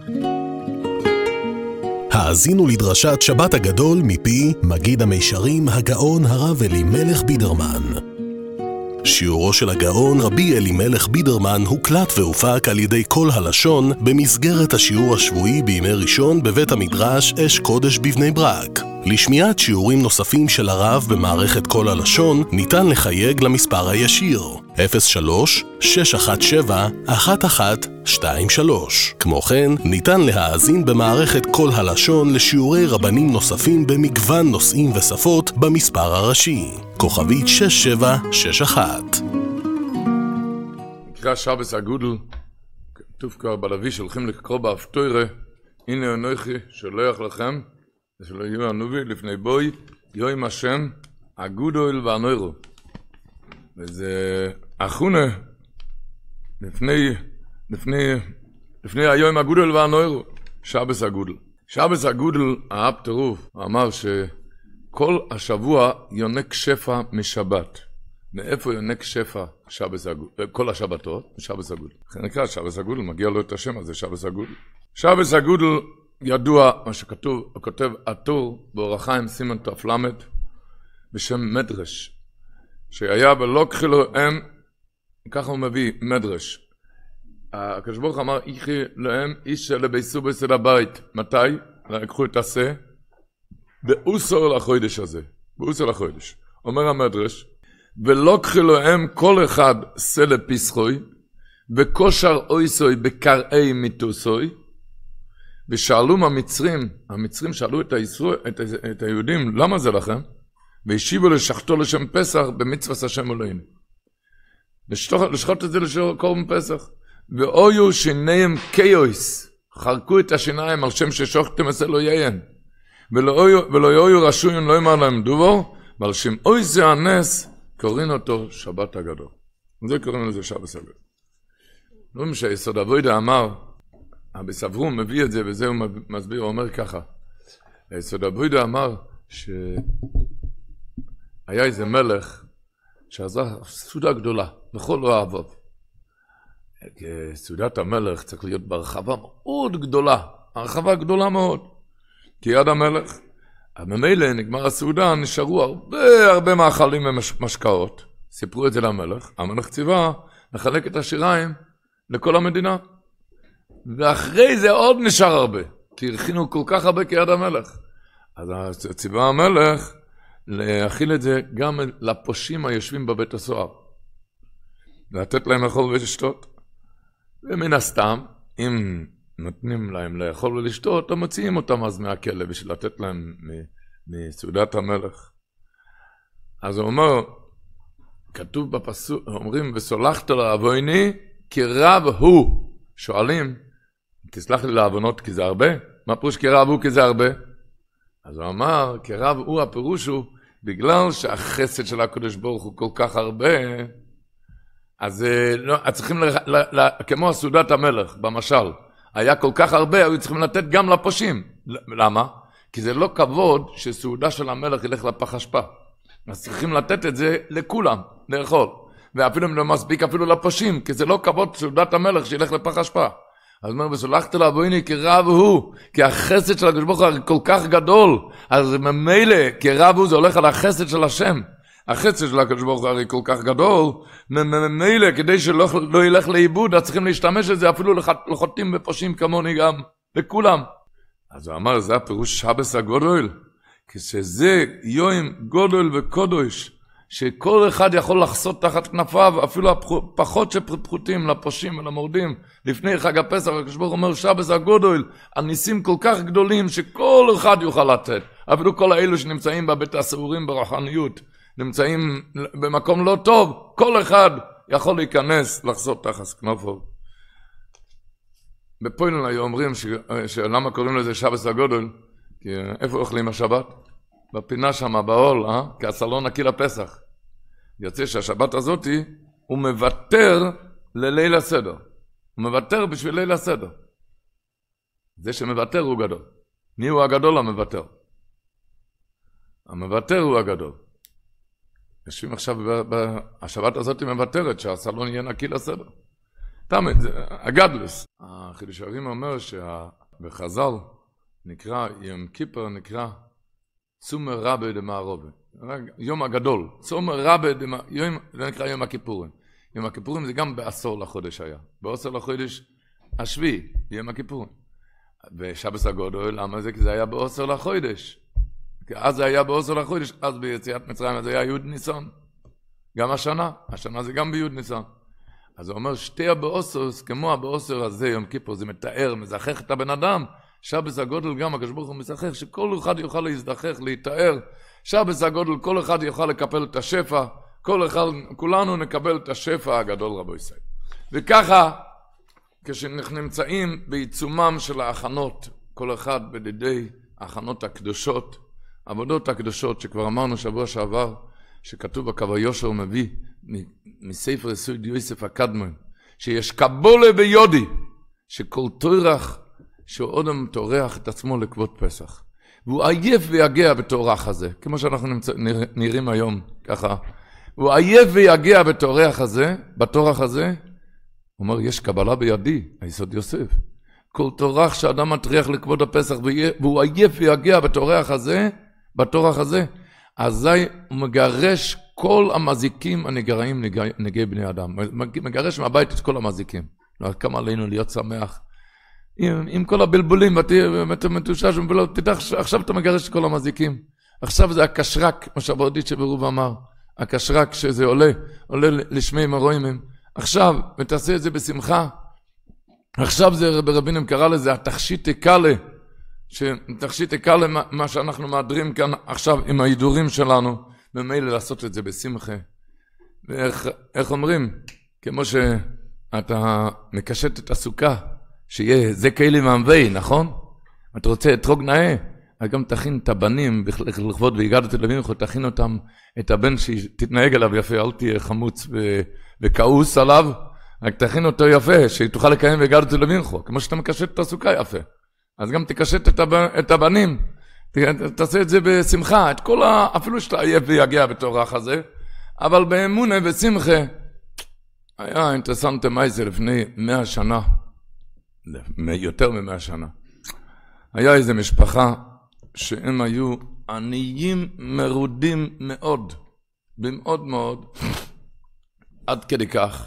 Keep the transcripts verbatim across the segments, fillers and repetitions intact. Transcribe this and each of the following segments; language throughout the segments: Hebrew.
האזינו לדרשת שבת הגדול מפי מגיד המישרים הגאון הרב אלימלך בידרמן. שיעורו של הגאון רבי אלימלך בידרמן הוקלט והופק על ידי כל הלשון במסגרת השיעור השבועי בימי ראשון בבית המדרש אש קודש בבני ברק. לשמיעת שיעורים נוספים של הרב במערכת כל הלשון ניתן לחייג למספר הישיר אפס שלוש שש אחת שבע אחת אחת שתיים שלוש. כמו כן ניתן להאזין במערכת כל הלשון לשיעורי רבנים נוספים במגוון נושאים ושפות במספר הראשי כוכבית שש שבע שש אחת. נקרא שבס הגודל, כתוב כבר בלוי שהולכים לקרוא בהפטורה, הנה אנוכי שולח לכם שלא יהיו הנובי לפני בוי יום השם הגודל והנוירו. וזה אחונה לפני לפני לפני היום הגודל והנוירו, שבס הגודל. שבס הגודל האב טירוף אמר שכל השבוע יונק שפע משבת. מאיפה יונק שפע שבס הגודל? כל השבתות שבס הגודל. לכן נקרא שבס הגודל, מגיע לו את השם הזה, שבס הגודל. שבס הגודל ידוע מה שכתוב, הוא כותב עטור באורח חיים סימן תפלמד בשם מדרש, שהיה ולוקחי לו הם, ככה הוא מביא מדרש. הקדוש ברוך אמר איכי להם איש שלבייסו בסד הבית. מתי? לקחו את הסה באוסר לחודש הזה, באוסר לחודש. אומר המדרש, ולוקחי לו הם כל אחד סה לפסחוי וכושר אויסוי בקראי מיתוסוי. ושאלו המצרים, המצרים שאלו את, הישראל, את, את היהודים, למה זה לכם? והשיבו לשחטו לשם פסח במצוות השם אלוהינו. לשחוט, לשחוט את זה לשם קורבן פסח. ואויו שיניהם קיוס, חרקו את השיניים על שם ששוחטם את אלוהיהם. ולא יהיו רשויים לא יאמר להם דובור, ועל שם אוי זה הנס, קוראים אותו שבת הגדול. וזה קוראים לזה שבת הגדול. לא משהו יסוד אבוידה אמר, בסברום מביא את זה, וזה הוא מסביר, הוא אומר ככה. יסוד אבוידה אמר שהיה איזה מלך שעזר סעודה גדולה, בכל לא אהביו. סעודת המלך צריך להיות ברחבה מאוד גדולה, הרחבה גדולה מאוד. כי יד המלך, ממילא נגמר הסעודה, נשארו הרבה הרבה מאכלים ומשקאות. סיפרו את זה למלך, המלך ציווה לחלק את השיריים לכל המדינה. ואחרי זה עוד נשאר הרבה, כי הכינו כל כך הרבה כיד המלך. אז ציווה המלך להכיל את זה גם לפושעים היושבים בבית הסוהר. לתת להם לאכול ולשתות. ומן הסתם, אם נותנים להם לאכול ולשתות, הם מוציאים אותם אז מהכלא בשביל לתת להם מסעודת המלך. אז הוא אומר, כתוב בפסוק, אומרים, וסולחת לאבויני כי רב הוא. שואלים, תסלח לי לעוונות כי זה הרבה? מה פירוש כי רב הוא כי זה הרבה? אז הוא אמר, כי רב הוא הפירוש הוא, בגלל שהחסד של הקדוש ברוך הוא כל כך הרבה, אז לא, צריכים, ל, ל, ל, כמו הסעודת המלך, במשל, היה כל כך הרבה, היו צריכים לתת גם לפושעים. למה? כי זה לא כבוד שסעודה של המלך ילך לפח אשפה. אז צריכים לתת את זה לכולם, לאכול. ואפילו אם לא מספיק אפילו לפושעים, כי זה לא כבוד סעודת המלך שילך לפח אשפה. אז אומר, וסולחת לאבויני כי רב הוא, כי החסד של הקדוש ברוך הוא כל כך גדול, אז ממילא, כי רב הוא זה הולך על החסד של השם. החסד של הקדוש ברוך הוא הרי כל כך גדול, ממילא, כדי שלא לא ילך לאיבוד, אז צריכים להשתמש את זה אפילו לחוטאים ופושעים כמוני גם, לכולם. אז הוא אמר, זה הפירוש שבס הגודל, כשזה יום גודל וקודש, שכל אחד יכול לחסות תחת כנפיו, אפילו הפחות שפחותים לפושעים ולמורדים. לפני חג הפסח, הקדוש ברוך הוא אומר, שבס הגודל, הניסים כל כך גדולים, שכל אחד יוכל לתת. אפילו כל האלו שנמצאים בבית הסעורים ברוחניות, נמצאים במקום לא טוב, כל אחד יכול להיכנס, לחסות תחת כנפיו. בפוילן היו אומרים, ש... שלמה קוראים לזה שבס הגודל? כי איפה אוכלים השבת? בפינה שם, בעול, אה? כי הסלון נקי לפסח. יוצא שהשבת הזאת הוא מוותר לליל הסדר. הוא מוותר בשביל ליל הסדר. זה שמוותר הוא גדול. מי הוא הגדול? המוותר. המוותר הוא הגדול. יושבים עכשיו, השבת הזאת מבטרת שהסלון יהיה נקי לסדר. תמיד, זה הגדלס. החידוש הרים אומר שבחז"ל נקרא, יום כיפר נקרא צומר רבה דמערובה. יום הגדול, צומר רבה דמערובה, זה נקרא יום הכיפורים. יום הכיפורים זה גם בעשור לחודש היה. בעשור לחודש השביעי, יום הכיפורים. ושבס הגודל, למה זה? כי זה היה בעשור לחודש. כי אז זה היה בעשור לחודש, אז ביציאת מצרים זה היה י' ניסן. גם השנה, השנה זה גם בי' ניסן. אז הוא אומר, שתי הבעשור, כמו הבעשור הזה, יום כיפור, זה מתאר, מזכח את הבן אדם. שבס הגודל גם, הקדוש ברוך הוא מזכח, שכל אחד יוכל להזדחך, להתאר. שבס הגודל, כל אחד יוכל לקבל את השפע, כל אחד, כולנו נקבל את השפע הגדול רבו ישראל. וככה, כשאנחנו נמצאים בעיצומם של ההכנות, כל אחד בדידי ההכנות הקדושות, עבודות הקדושות, שכבר אמרנו שבוע שעבר, שכתוב בקו היושר מביא, מספר יסוד יוסף הקדמון, שיש קבולה ביודי, שכל תורח, שהוא אודם תורח את עצמו לכבוד פסח. והוא עייף ויגע בתורח הזה, כמו שאנחנו נמצא, נראים היום, ככה. הוא עייף ויגע בתורח הזה, בתורח הזה, הוא אומר, יש קבלה בידי, היסוד יוסף. כל תורח שאדם מטריח לכבוד הפסח, והוא עייף ויגע בתורח הזה, בתורח הזה, אזי הוא מגרש כל המזיקים הנגרעים נגעי בני אדם. מגרש מהבית את כל המזיקים. כמה עלינו להיות שמח. עם, עם כל הבלבולים, ואתה מתושש, תדע, עכשיו אתה מגרש את כל המזיקים. עכשיו זה הקשרק, מה שהברודית שברוב אמר. הקשרק שזה עולה, עולה לשמי מרוימים. עכשיו, ותעשה את זה בשמחה. עכשיו זה ברבינם קרא לזה, התכשיט הקלה. שתכשיט הקלה מה שאנחנו מאדרים כאן עכשיו עם ההידורים שלנו, במילא לעשות את זה בשמחה. ואיך איך אומרים? כמו שאתה מקשט את הסוכה, שיהיה זה כאלי מעמבי, נכון? אתה רוצה אתרוג נאה, אז גם תכין את הבנים, לכבוד והגדת לבן, תכין אותם, את הבן שתתנהג עליו יפה, אל תהיה חמוץ וכעוס עליו, רק תכין אותו יפה, שתוכל לקיים והגדת לבן, כמו שאתה מקשט את הסוכה יפה. אז גם תקשט את, הבנ... את הבנים, ת... תעשה את זה בשמחה, את כל ה... אפילו שאתה עייף ויגיע בתורח הזה, אבל באמונה ושמחה, היה אינטרסנטי מייזה לפני מאה שנה, יותר ממאה שנה, היה איזו משפחה שהם היו עניים מרודים מאוד, במאוד מאוד, עד כדי כך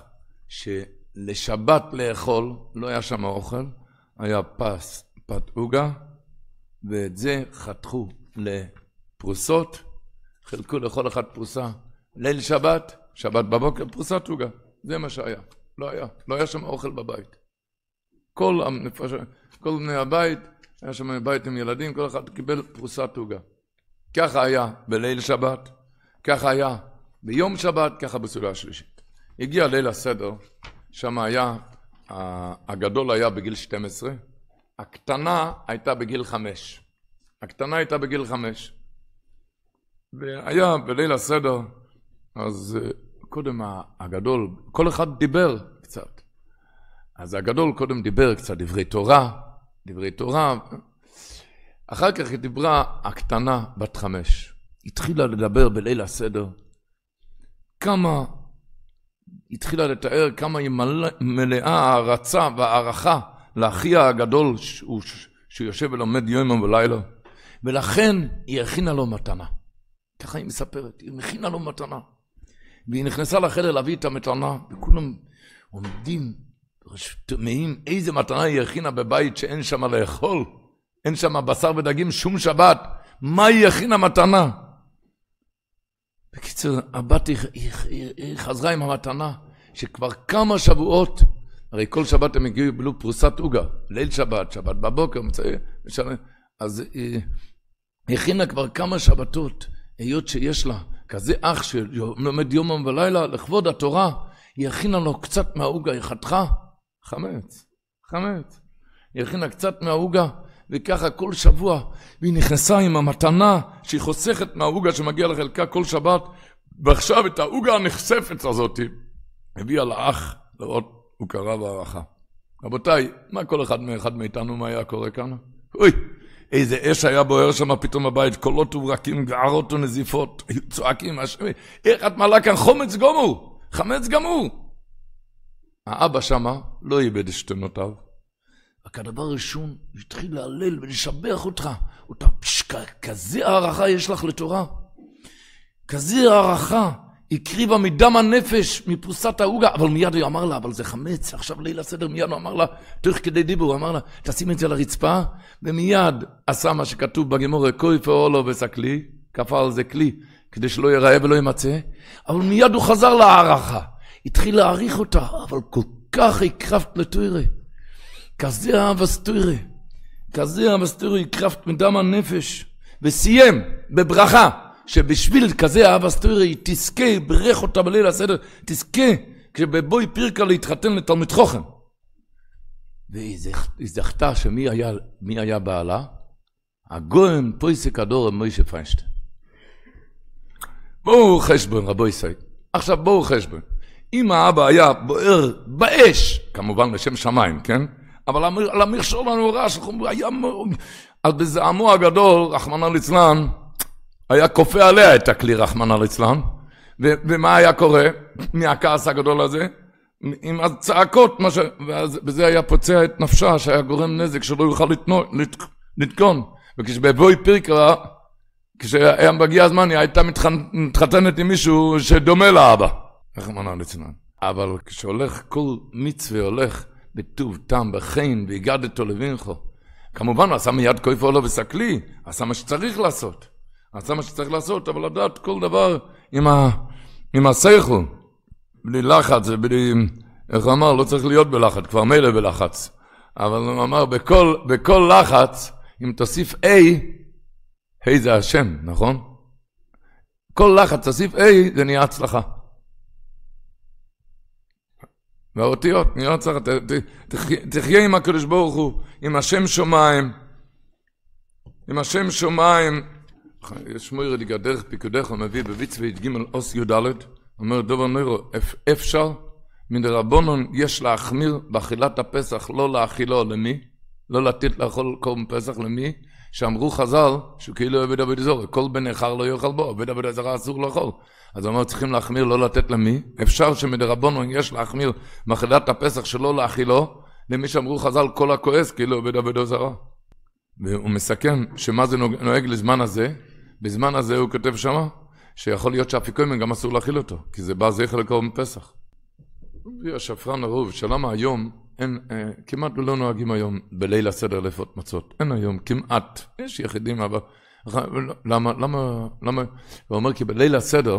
שלשבת לאכול, לא היה שם אוכל, היה פס, פת עוגה, ואת זה חתכו לפרוסות, חילקו לכל אחד פרוסה, ליל שבת, שבת בבוקר, פרוסת עוגה, זה מה שהיה, לא היה, לא היה שם אוכל בבית. כל, הנפש, כל בני הבית, היה שם בית עם ילדים, כל אחד קיבל פרוסת עוגה. ככה היה בליל שבת, ככה היה ביום שבת, ככה בסעודה השלישית. הגיע ליל הסדר, שם היה, הגדול היה בגיל שתים עשרה, הקטנה הייתה בגיל חמש. הקטנה הייתה בגיל חמש. והיה בליל הסדר, אז קודם הגדול, כל אחד דיבר קצת. אז הגדול קודם דיבר קצת דברי תורה, דברי תורה. אחר כך היא דיברה הקטנה בת חמש. התחילה לדבר בליל הסדר. כמה, התחילה לתאר כמה היא מלאה הערצה והערכה לאחיה הגדול שהוא, שהוא יושב ולומד יום ולילה. ולכן היא הכינה לו מתנה. ככה היא מספרת, היא מכינה לו מתנה. והיא נכנסה לחדר להביא את המתנה, וכולם עומדים, תמאים איזה מתנה היא הכינה בבית שאין שם לאכול, אין שם בשר ודגים שום שבת, מה היא הכינה מתנה? בקיצור, הבת היא, היא, היא, היא חזרה עם המתנה, שכבר כמה שבועות, הרי כל שבת הם הגיעו בלו פרוסת עוגה, ליל שבת, שבת בבוקר, אז היא הכינה כבר כמה שבתות, היות שיש לה כזה אח שלומד יומם ולילה, לכבוד התורה, היא הכינה לו קצת מהעוגה, היא חתכה, חמץ, חמץ, היא הכינה קצת מהעוגה, וככה כל שבוע, והיא נכנסה עם המתנה, שהיא חוסכת מהעוגה שמגיע לחלקה כל שבת, ועכשיו את העוגה הנחשפת הזאת, הביאה לאח לראות, הוא קרא והערכה. רבותיי, מה כל אחד מאחד מאיתנו, מה היה קורה כאן? אוי, איזה אש היה בוער שם פתאום הבית, קולות וברקים, גערות ונזיפות, היו צועקים, איך את מעלה כאן חומץ גמור, חמץ גמור. האבא שמה לא איבד שתנותיו. רק הדבר הראשון, התחיל להלל ולשבח אותך. אותה פשקה, כזה הערכה יש לך לתורה. כזה הערכה. הקריבה מדם הנפש, מפרוסת העוגה, אבל מיד הוא אמר לה, אבל זה חמץ, עכשיו ליל הסדר, מיד הוא אמר לה, תוך כדי דיבור, הוא אמר לה, תשים את זה לרצפה, ומיד עשה מה שכתוב בגמרא, כוי פעולו וסקלי, כפה על זה כלי, כדי שלא ייראה ולא ימצא, אבל מיד הוא חזר להערכה, התחיל להעריך אותה, אבל כל כך הקרבת לתורה, כזה אהבסתורה, כזה אהבסתורה, הקרבת מדם הנפש, וסיים בברכה, שבשביל כזה אהבסתורה היא תזכה, ברך אותה בליל הסדר, תזכה, כשבבואי פירקה להתחתן לתלמיד חוכם. והיא זכתה שמי היה, מי היה בעלה? הגויים פויסק הדור מוישה פיינשטיין. בואו חשבון רבו ישראל. עכשיו בואו חשבון. אם האבא היה בוער באש, כמובן לשם שמיים, כן? אבל על המכשול הנורא שלכם היה... אז בזעמו הגדול, רחמנא ליצלן, היה כופה עליה את הכלי רחמנא ליצלן, ו- ומה היה קורה מהכעס הגדול הזה? עם הצעקות, ש... וזה היה פוצע את נפשה, שהיה גורם נזק שלא יוכל לתנו... לת... לתקון. וכשבבואי פירקה, כשהיה מגיע הזמן, היא הייתה מתח... מתחתנת עם מישהו שדומה לאבא. רחמנא ליצלן. אבל כשהולך כל מצווה, הולך בטוב טעם, בחן, והגדתו לבינכו. כמובן, עשה מיד כופה לו וסקלי, עשה מה שצריך לעשות. עשה מה שצריך לעשות, אבל לדעת כל דבר עם, ה... עם השכל, בלי לחץ, בלי, איך הוא אמר, לא צריך להיות בלחץ, כבר מילא בלחץ. אבל הוא אמר, בכל, בכל לחץ, אם תוסיף A, A זה השם, נכון? כל לחץ תוסיף A, זה נהיה הצלחה. והאותיות, נהיה הצלחה, ת, ת, תחיה, תחיה עם הקדוש ברוך הוא, עם השם שומיים, עם השם שומיים, יש מוירד יגדרך פיקודך, הוא מביא במצווה ג' אוס י"ד, אומר דובר נוירו, אפשר, מן רבונון יש להחמיר באכילת הפסח, לא להאכילו למי? לא לתת לאכול קורבן פסח למי? שאמרו חז"ל, שהוא כאילו עבד עבד זרה, כל בן איכר לא יאכל בו, עבד עבד זרה אסור לאכול. אז הוא אומר, צריכים להחמיר, לא לתת למי? אפשר שמן רבונון יש להחמיר באכילת הפסח שלא להאכילו, למי שאמרו חז"ל כל הכועס, כאילו עבד עבד זרה. והוא מסכם שמה זה נוהג לזמן הזה, בזמן הזה הוא כותב שמה, שיכול להיות שהאפיקוימן גם אסור להכיל אותו, כי זה בא זכר לקורבן פסח. והשפרן הרוב, שלמה היום, אין, אה, כמעט לא נוהגים היום בליל הסדר לפות מצות. אין היום, כמעט. יש יחידים, אבל... למה, למה, למה? הוא אומר, כי בליל הסדר,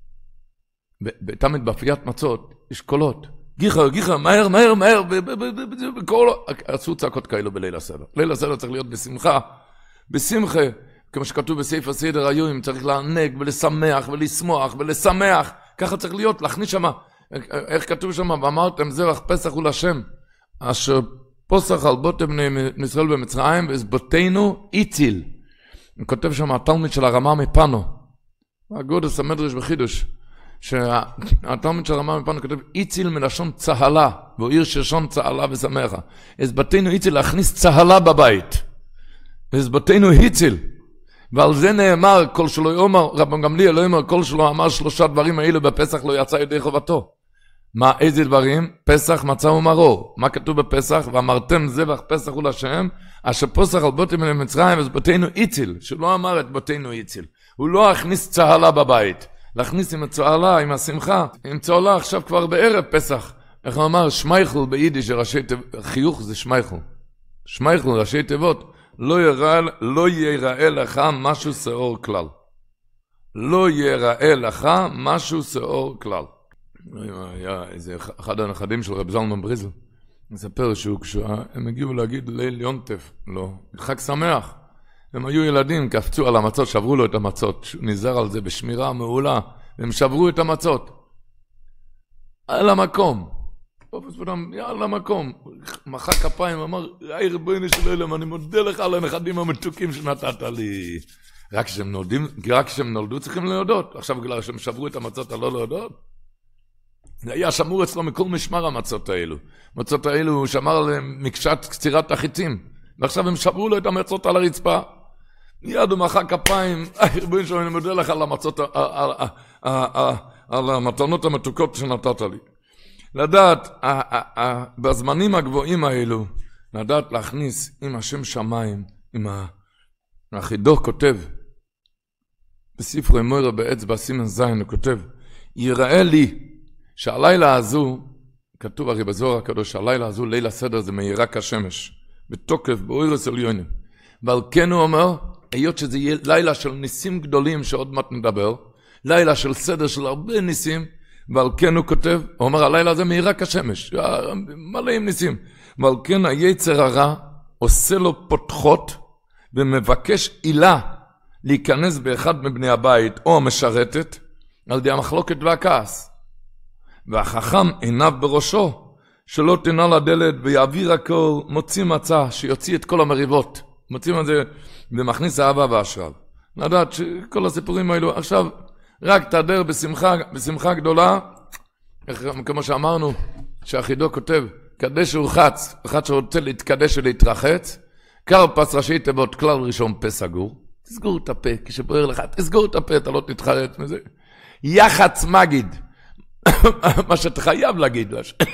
תמיד באפיית מצות, יש קולות. גיחה, גיחה, מהר, מהר, מהר, בכל... עשו צעקות כאלו בליל הסדר. ליל הסדר צריך להיות בשמחה, בשמחה, כמו שכתוב בספר סדר היום, צריך לענג ולשמח ולשמוח ולשמח. ככה צריך להיות, להכניס שמה. איך כתוב שמה? ואמרתם זבח פסח הוא לשם. אשר פוסח על בוטם בני ישראל במצרים, והסבותינו איציל. הוא כותב שמה, התלמיד של הרמה מפנו. הגודס המדרש בחידוש. שהתלמיד של הרמה מפנו כותב, איציל מלשון צהלה, והוא עיר ששון צהלה ושמחה. הסבותינו איציל להכניס צהלה בבית. והסבותינו איציל. ועל זה נאמר, כל שלו יאמר, רבן גמליאל לא יאמר, כל שלו אמר שלושה דברים האלו בפסח לא יצא ידי חובתו. מה, איזה דברים? פסח, מצה ומרור. מה כתוב בפסח? ואמרתם זבח פסח הוא לשם, אשר פוסח על בוטם למצרים, אז בותינו איציל, שלא אמר את בותינו איציל. הוא לא הכניס צהלה בבית. להכניס עם הצהלה, עם השמחה, עם צהלה עכשיו כבר בערב פסח. איך הוא אמר? שמייכל ביידיש, ראשי תיבות, חיוך זה שמייכל. שמייכל, ראשי תיבות. לא יראה, לא יראה לך משהו שאור כלל. לא יראה לך משהו שאור כלל. היה איזה אחד הנכדים של רב זלמן בריזל. מספר שהוא כשהם הגיעו להגיד ליל יונטף, לא, חג שמח. הם היו ילדים, קפצו על המצות, שברו לו את המצות. הוא נזהר על זה בשמירה מעולה. הם שברו את המצות. על המקום. על המקום, מחא כפיים, אמר, היי רבוני של אלם, אני מודה לך על הנכדים המתוקים שנתת לי. רק כשהם נולדים, רק כשהם נולדו צריכים להודות. עכשיו בגלל שהם שברו את המצות הלא להודות. זה היה שמור אצלו מכל משמר המצות האלו. המצות האלו הוא שמר עליהם מקשת קצירת החיצים. ועכשיו הם שברו לו את המצות על הרצפה. מיד הוא מחא כפיים, היי רבוני של אלם, אני מודה לך על המצות, על המתנות המתוקות שנתת לי. לדעת, בזמנים הגבוהים האלו, לדעת להכניס עם השם שמיים, עם החידו כותב, בספר מוירה באצבע סימן זין, הוא כותב, יראה לי שהלילה הזו, כתוב הרי בזוהר הקדוש, הלילה הזו, לילה סדר זה מאירה כשמש, בתוקף, באוירס עליונים. ועל כן הוא אומר, היות שזה יהיה לילה של ניסים גדולים שעוד מעט נדבר, לילה של סדר של הרבה ניסים, ועל כן הוא כותב, הוא אומר, הלילה הזה מאירה כשמש, מלא עם ניסים. ועל כן היצר הרע עושה לו פותחות, ומבקש עילה להיכנס באחד מבני הבית או המשרתת, על ידי המחלוקת והכעס. והחכם עיניו בראשו, שלא תנע לדלת ויעביר הכל, מוציא מצא, שיוציא את כל המריבות. מוצאים את זה ומכניס אהבה והשראה. לדעת שכל הסיפורים האלו, עכשיו רק תדר בשמחה, בשמחה גדולה, כמו שאמרנו, שהחידו כותב, קדש ורחץ, אחד שרוצה להתקדש ולהתרחץ, קרפס ראשי תיבות, כלל ראשון פה סגור, תסגור את הפה, כשבוער לך, תסגור את הפה, אתה לא תתחרץ מזה. יחץ מגיד, מה שאתה חייב להגיד,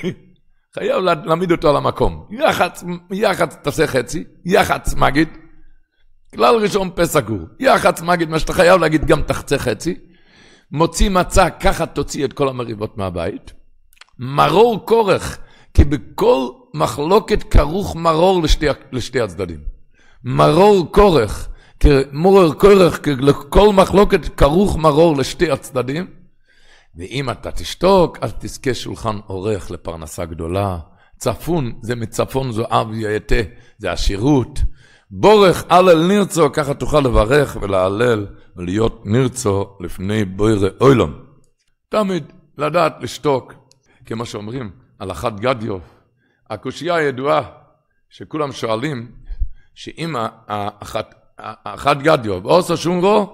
חייב להעמיד אותו על המקום. יחץ, יחץ תעשה חצי, יחץ מגיד, כלל ראשון פה סגור, יחץ מגיד, מה שאתה חייב להגיד גם תחצה חצי, מוציא מצא, ככה תוציא את כל המריבות מהבית, מרור כורך, כי בכל מחלוקת כרוך מרור לשתי, לשתי הצדדים. מרור כורך, כי מורר כורך, כי לכל מחלוקת כרוך מרור לשתי הצדדים, ואם אתה תשתוק, אז תזכה שולחן אורך לפרנסה גדולה. צפון, זה מצפון זוהב יתה, זה השירות. בורך אלל נרצו, ככה תוכל לברך ולהלל ולהיות נרצו לפני בוירי אוילום. תמיד לדעת לשתוק, כמו שאומרים, על אחת גדיו. הקושייה הידועה שכולם שואלים, שאם האחת, האחת גדיו, ועושה שום רו,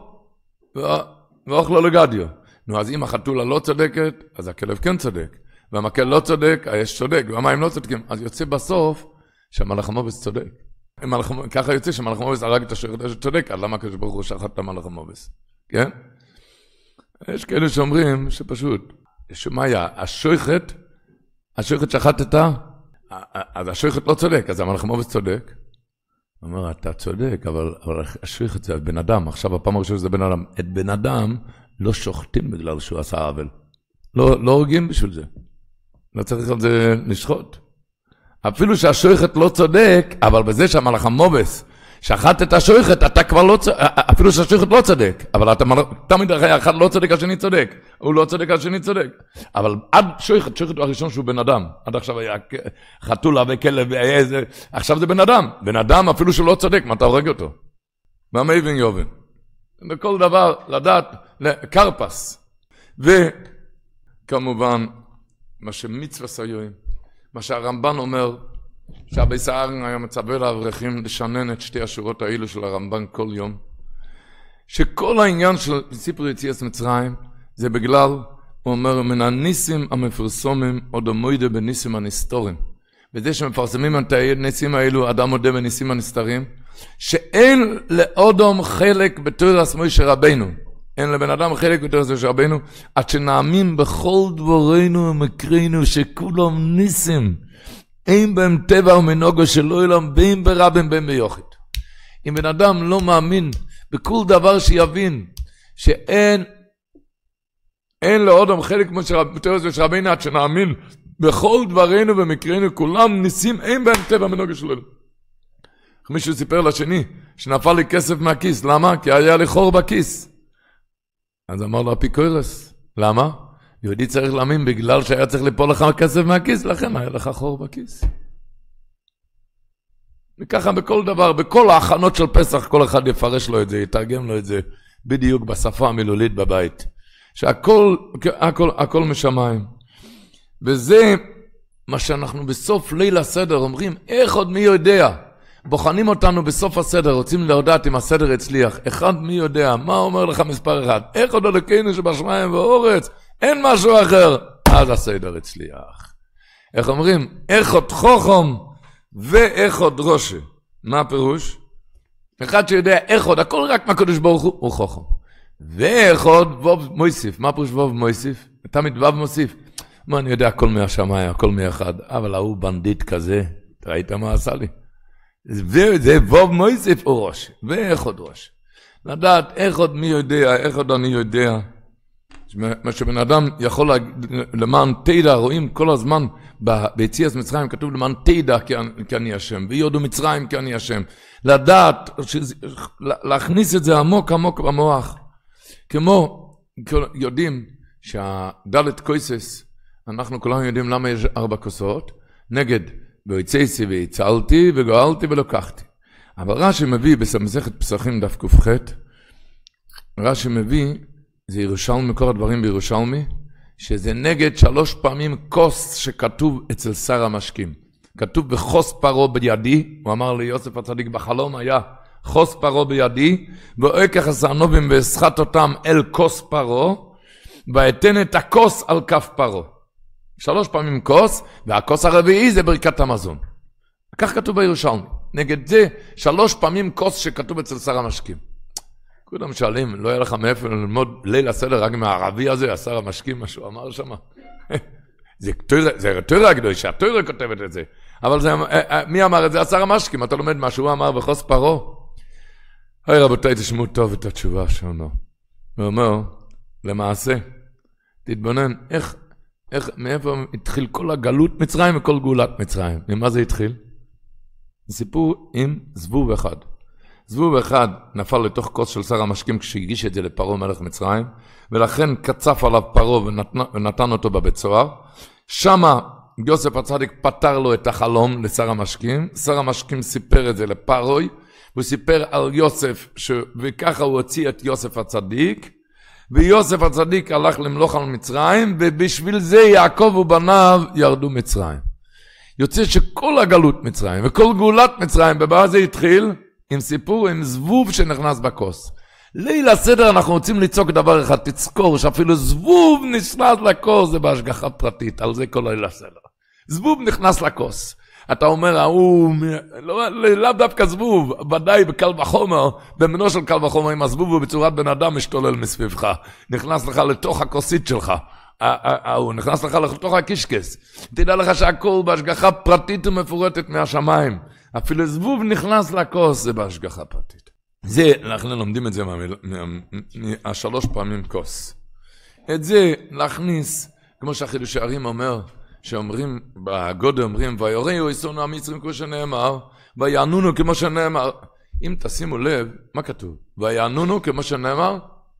ואוכלו לגדיו. נו, אז אם החתולה לא צודקת, אז הכלב כן צודק. והמקל לא צודק, היש צודק. והמים לא צודקים. אז יוצא בסוף שהמלאך המובס צודק. ככה יוצא שהמלאך המובס הרג את השוחט שצודק, אז למה הקדוש ברוך הוא שחט את המלאך המובס? כן? יש כאלה שאומרים שפשוט, שמה היה? השוחט, השוחט שחט את אז השוחט לא צודק, אז המלאך המובס צודק. הוא אומר, אתה צודק, אבל, אבל השוחט זה בן אדם. עכשיו הפעם הראשונה זה בן אדם. את בן אדם לא שוחטים בגלל שהוא עשה עוול. לא, לא הורגים בשביל זה. לא צריך על זה לשחוט. אפילו שהשוחט לא צודק, אבל בזה שהמלאך המובס שחט את השוחט, אתה כבר לא צודק, אפילו שהשוחט לא צודק, אבל אתה תמיד אחד לא צודק, השני צודק. הוא לא צודק, השני צודק. אבל עד שוחט, שוחט הוא הראשון שהוא בן אדם. עד עכשיו היה חתולה וכלב, עכשיו זה בן אדם. בן אדם אפילו שהוא לא צודק, מה אתה הורג אותו? מה מייבין יובן? בכל דבר לדעת לקרפס. וכמובן, מה שמצווה סיועים, מה שהרמב"ן אומר, שהבי סערן היה מצווה לאברכים לשנן את שתי השורות האלו של הרמב"ן כל יום, שכל העניין של סיפור יציאת מצרים, זה בגלל, הוא אומר, מן הניסים המפרסומים, עוד המוידה בניסים הנסתורים. וזה שמפרסמים את הניסים האלו, אדם מודה בניסים הנסתרים, שאין לאודום חלק בתורס מוישה רבינו. אין לבן אדם חלק בתורס מוישה רבינו, עד שנאמין בכל דברינו ומקרינו שכולם ניסים. אין בהם טבע ומנוגו שלא ילם בין ברבים בין ביוחד. אם בן אדם לא מאמין בכל דבר שיבין שאין אין לאודום חלק בתורס מוישה רבינו, עד שנאמין בכל דברינו ומקרינו כולם ניסים, אין בהם טבע ומנוגו שלא ילם. מישהו סיפר לשני, שנפל לי כסף מהכיס, למה? כי היה לי חור בכיס. אז אמר לו אפיקורס, למה? יהודי צריך להאמין בגלל שהיה צריך ליפול לך כסף מהכיס, לכן היה לך חור בכיס. וככה בכל דבר, בכל ההכנות של פסח, כל אחד יפרש לו את זה, יתרגם לו את זה, בדיוק בשפה המילולית בבית. שהכל, הכל, הכל משמיים. וזה מה שאנחנו בסוף ליל הסדר אומרים, איך עוד מי יודע? בוחנים אותנו בסוף הסדר, רוצים להודעת אם הסדר הצליח. אחד מי יודע, מה אומר לך מספר אחד? איך עוד אלוקינו שבשמיים ואורץ? אין משהו אחר. אז הסדר הצליח. איך אומרים? איך עוד חוכם ואיך עוד ראשה. מה הפירוש? אחד שיודע איך עוד, הכל רק מהקדוש ברוך הוא, הוא חוכם. ואיך עוד ווב מויסיף. מה הפירוש ווב מויסיף? תמיד ווב מוסיף. מה, אני יודע הכל מהשמיים, הכל מאחד, אבל הוא בנדיט כזה, ראית מה עשה לי? זה בוב מויסף הוא ראש, ואיך עוד ראש. לדעת איך עוד מי יודע, איך עוד אני יודע. מה שבן אדם יכול למען תדע, רואים כל הזמן ביציאת מצרים כתוב למען תדע כי אני השם, ויודו מצרים כי אני השם. לדעת, להכניס את זה עמוק עמוק במוח. כמו יודעים שהדלת קויסס, אנחנו כולנו יודעים למה יש ארבע כוסות, נגד ויצאתי ויצלתי וגואלתי ולוקחתי. אבל רש"י מביא במסכת פסחים דף ק"ח, רש"י מביא, זה ירושלמי, מקור הדברים בירושלמי, שזה נגד שלוש פעמים כוס שכתוב אצל שר המשקים. כתוב בחוס פרו בידי, הוא אמר ליוסף הצדיק בחלום היה, חוס פרו בידי, ואויקח הסענובים והסחט אותם אל כוס פרו, ואתן את הכוס על כף פרו. שלוש פעמים כוס, והכוס הרביעי זה ברכת המזון. כך כתוב בירושלמי. נגד זה שלוש פעמים כוס שכתוב אצל שר המשקים. כולם שואלים, לא היה לך מאיפה ללמוד ליל הסדר רק מהערבי הזה, השר המשקים, מה שהוא אמר שם. זה תורה הקדושה, התורה כותבת את זה. אבל זה, מי אמר את זה? השר המשקים, אתה לומד מה שהוא אמר בחוס פרו. היי רבותיי, תשמעו טוב את התשובה שלנו. הוא אומר, למעשה, תתבונן, איך, איך, מאיפה התחיל כל הגלות מצרים וכל גאולת מצרים? ממה זה התחיל? סיפור עם זבוב אחד. זבוב אחד נפל לתוך כוס של שר המשקים כשהגיש את זה לפרעה מלך מצרים, ולכן קצף עליו פרעה ונתן, ונתן אותו בבית סוהר. שמה יוסף הצדיק פתר לו את החלום לשר המשקים, שר המשקים סיפר את זה לפרעה, והוא סיפר על יוסף, ש... וככה הוא הוציא את יוסף הצדיק, ויוסף הצדיק הלך למלוך על מצרים, ובשביל זה יעקב ובניו ירדו מצרים. יוצא שכל הגלות מצרים וכל גאולת מצרים, במה זה התחיל? עם סיפור, עם זבוב שנכנס בכוס. ליל הסדר אנחנו רוצים לצעוק דבר אחד, תזכור שאפילו זבוב נכנס לכוס, זה בהשגחה פרטית, על זה כל ליל הסדר. זבוב נכנס לכוס. אתה אומר, הוא, לא, לא דווקא זבוב, ודאי בקל וחומר, במנו של קל וחומר, אם הזבוב הוא בצורת בן אדם משתולל מסביבך, נכנס לך לתוך הכוסית שלך, הוא נכנס לך לתוך הקישקס. תדע לך שהכל בהשגחה פרטית ומפורטת מהשמיים. אפילו זבוב נכנס לכוס, זה בהשגחה פרטית. זה, אנחנו לומדים את זה מהשלוש פעמים כוס. את זה להכניס, כמו שהחידוש הערים אומר, שאומרים, בגודל אומרים, ויוריעו יסונו המצרים כמו שנאמר, ויענונו כמו שנאמר. אם תשימו לב, מה כתוב? ויענונו כמו שנאמר,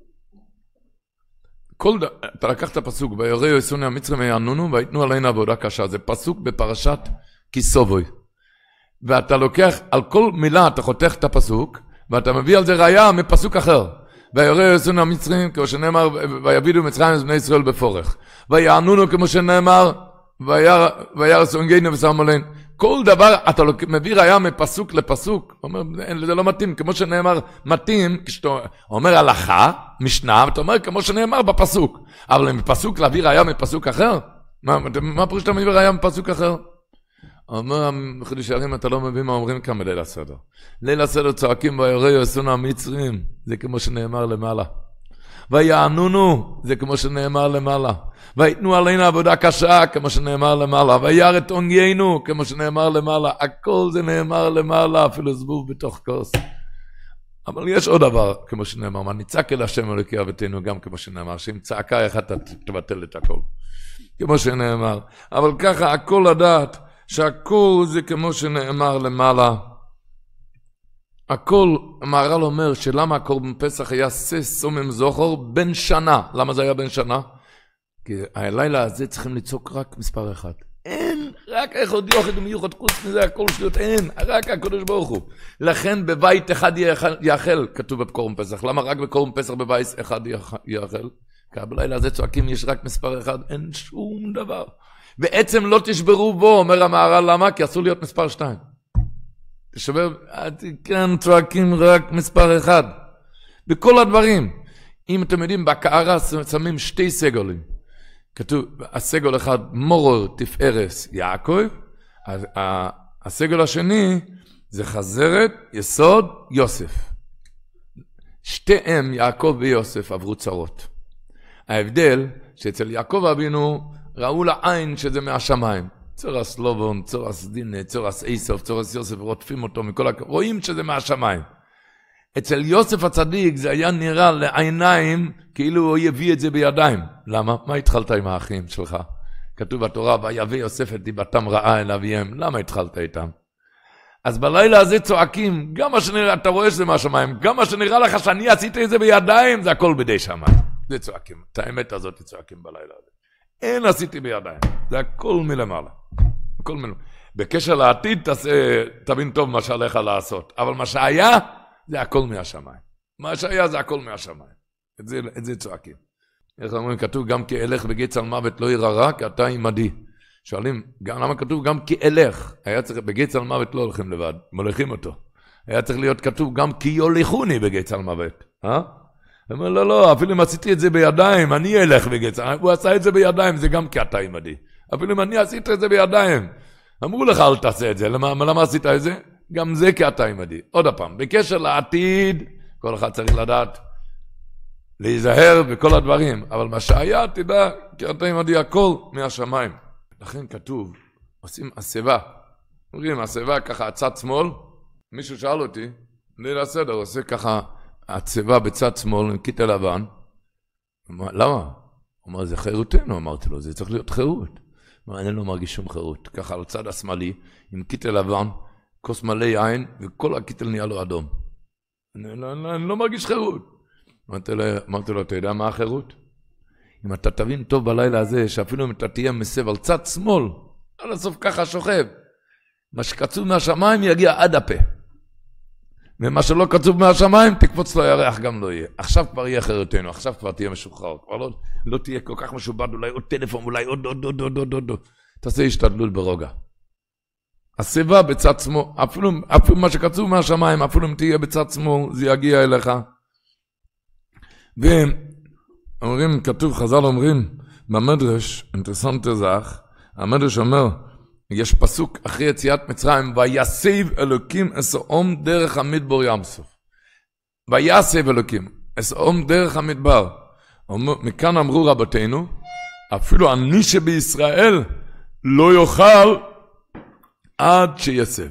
כל ד... אתה לקח את הפסוק, ויוריעו יסונו המצרים ויענונו, ויתנו עלינו עבודה קשה. זה פסוק בפרשת כיסובוי. ואתה לוקח, על כל מילה אתה חותך את הפסוק, ואתה מביא על זה ראיה מפסוק אחר. ויוריעו יסונו המצרים כמו שנאמר, ויבידו מצרים את בני ישראל בפורך. ויענונו כמו שנאמר, וירס אונגנו ושמולן. כל דבר אתה מביא ראיה מפסוק לפסוק, אומר, זה לא מתאים, כמו שנאמר מתאים, כשאתה אומר הלכה, משנה, ואתה אומר כמו שנאמר בפסוק, אבל מפסוק להביא ראיה מפסוק אחר? מה, מה פרוש שאתה מביא ראיה מפסוק אחר? אומר, חידוש הערים, אתה לא מבין מה אומרים כאן בליל הסדר. ליל הסדר צועקים ויוריעו יסונו המצרים, זה כמו שנאמר למעלה. ויענונו, זה כמו שנאמר למעלה. ויתנו עלינו עבודה קשה, כמו שנאמר למעלה. וירא את עונגנו, כמו שנאמר למעלה. הכל זה נאמר למעלה, אפילו זבוב בתוך כוס. אבל יש עוד דבר, כמו שנאמר, מה נצעק אל השם אלוקי אבותינו, גם כמו שנאמר, שאם צעקה אחת תבטל את הכל. כמו שנאמר. אבל ככה, הכל לדעת, שהכל זה כמו שנאמר למעלה. הכל, המהר"ל אומר שלמה הקורבן פסח היה שא סומם זוכר בן שנה. למה זה היה בן שנה? כי הלילה הזה צריכים לצעוק רק מספר אחד. אין, רק אחד יוחד ומיוחד, חוץ מזה הכל שטויות, אין, רק הקדוש ברוך הוא. לכן בבית אחד יאכל, כתוב בקורבן פסח. למה רק בקורבן פסח בבית אחד יאכל? כי בלילה הזה צועקים יש רק מספר אחד, אין שום דבר. בעצם לא תשברו בו, אומר המהר"ל, למה? כי אסור להיות מספר שתיים. תשבר, כאן צועקים רק מספר אחד. בכל הדברים. אם אתם יודעים, בקערה שמים שתי סגולים. כתוב, הסגול אחד, מורר תפארס יעקב. הסגול השני, זה חזרת יסוד יוסף. שתיהם, יעקב ויוסף, עברו צרות. ההבדל, שאצל יעקב אבינו, ראו לעין שזה מהשמיים. צורס לובון, צורס דינה, צורס איסוף, צורס יוסף, רוטפים אותו מכל הכ... רואים שזה מהשמיים. אצל יוסף הצדיק זה היה נראה לעיניים כאילו הוא יביא את זה בידיים. למה? מה התחלת עם האחים שלך? כתוב בתורה, ויביא יוסף את דיבתם רעה אל אביהם. למה התחלת איתם? אז בלילה הזה צועקים, גם מה שנראה, אתה רואה שזה מהשמיים, גם מה שנראה לך שאני עשיתי את זה בידיים, זה הכל בידי שמיים. זה צועקים, את האמת הזאת צועקים בלילה הזה. אין עשיתי בידיים, זה הכל מלמעלה. הכל מלמעלה. בקשר לעתיד תעשה, תבין טוב מה שעליך לעשות, אבל מה שהיה, זה הכל מהשמיים. מה שהיה זה הכל מהשמיים. את זה, את זה צועקים. איך אומרים, כתוב גם כי אלך בגץ על מוות לא ירא רע, כי אתה עמדי. שואלים, גם, למה כתוב גם כי אלך? היה צריך, בגץ על מוות לא הולכים לבד, מולכים אותו. היה צריך להיות כתוב גם כי יוליכוני בגץ על מוות. אה? הוא אומר, לא, לא, אפילו אם עשיתי את זה בידיים, אני אלך בגץ. הוא עשה את זה בידיים, זה גם כי אתה עמדי. אפילו אם אני עשיתי את זה בידיים. אמרו לך, אל תעשה את זה. למה, למה עשית את זה? גם זה כי אתה עמדי. עוד הפעם, בקשר לעתיד, כל אחד צריך לדעת, להיזהר בכל הדברים. אבל מה שהיה, תדע, כי אתה עמדי הכל מהשמיים. לכן כתוב, עושים הסבה. אומרים, הסבה ככה, הצד שמאל. מישהו שאל אותי, ליל הסדר, עושה ככה, הצבע בצד שמאל, עם קיטל לבן. למה? הוא אומר, זה חירותנו, אמרתי לו, זה צריך להיות חירות. אני לא מרגיש שום חירות. ככה על הצד השמאלי, עם קיטל לבן, כוס מלא יין, וכל הקיטל נהיה לו אדום. אני לא, אני, אני לא מרגיש חירות. אמרתי לו, אמרתי לו, אתה יודע מה החירות? אם אתה תבין טוב בלילה הזה, שאפילו אם אתה תהיה מסב על צד שמאל, על הסוף ככה שוכב, מה שקצוב מהשמיים יגיע עד הפה. ומה שלא קצוב מהשמיים, תקפוץ לו ירח גם לא יהיה. עכשיו כבר יהיה חירותנו, עכשיו כבר תהיה משוחרר. כבר לא, לא תהיה כל כך משובד, אולי עוד טלפון, אולי עוד עוד עוד עוד עוד עוד עוד. תעשה השתדלות ברוגע. הסבה בצד שמאל, אפילו, אפילו מה שקצוב מהשמיים, אפילו אם תהיה בצד שמאל, זה יגיע אליך. ואומרים, כתוב, חז"ל אומרים, במדרש, אינטרסנטי זך, המדרש אומר, יש פסוק אחרי יציאת מצרים, ויסב אלוקים אסעום דרך המדבר ים סוף. ויסב אלוקים אסעום דרך המדבר. מכאן אמרו רבותינו, אפילו אני שבישראל לא יאכל עד שיסב.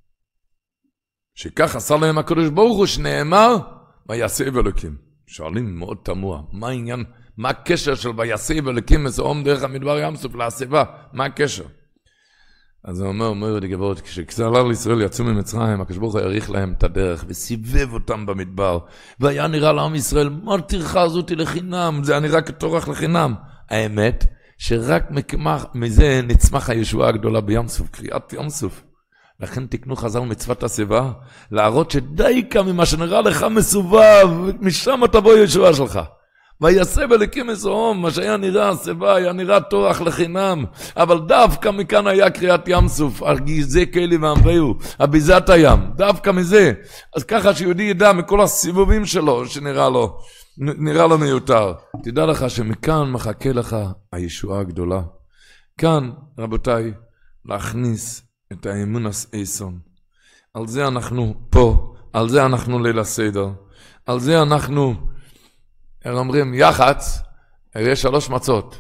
שכך עשה להם הקדוש ברוך הוא שנאמר, ויסב אלוקים. שואלים מאוד תמוה, מה העניין, מה הקשר של ויסב אלוקים אסעום דרך המדבר ים סוף להסבה? מה הקשר? אז הוא אומר, אומר לי גברות, כשכסלר לישראל יצאו ממצרים, הקדוש ברוך הוא העריך להם את הדרך, וסיבב אותם במדבר, והיה נראה לעם ישראל, מה תרחה זאתי לחינם, זה היה נראה כתורך לחינם. האמת, שרק מקמח, מזה נצמח הישועה הגדולה בים סוף, קריאת ים סוף. לכן תקנו חז"ל מצוות הסבה, להראות שדייקה ממה שנראה לך מסובב, משם תבוא ישועה שלך. ויסב אלוקים אסעום, מה שהיה נראה הסבה, היה נראה תורך לחינם, אבל דווקא מכאן היה קריאת ים סוף, הגזי כלי ואמבהו, הביזת הים, דווקא מזה. אז ככה שיהודי ידע מכל הסיבובים שלו, שנראה לו, נראה לו מיותר. תדע לך שמכאן מחכה לך הישועה הגדולה. כאן, רבותיי, להכניס את האמון הסעיסון. על זה אנחנו פה, על זה אנחנו ליל הסדר, על זה אנחנו... הם אומרים, יחץ, יש שלוש מצות.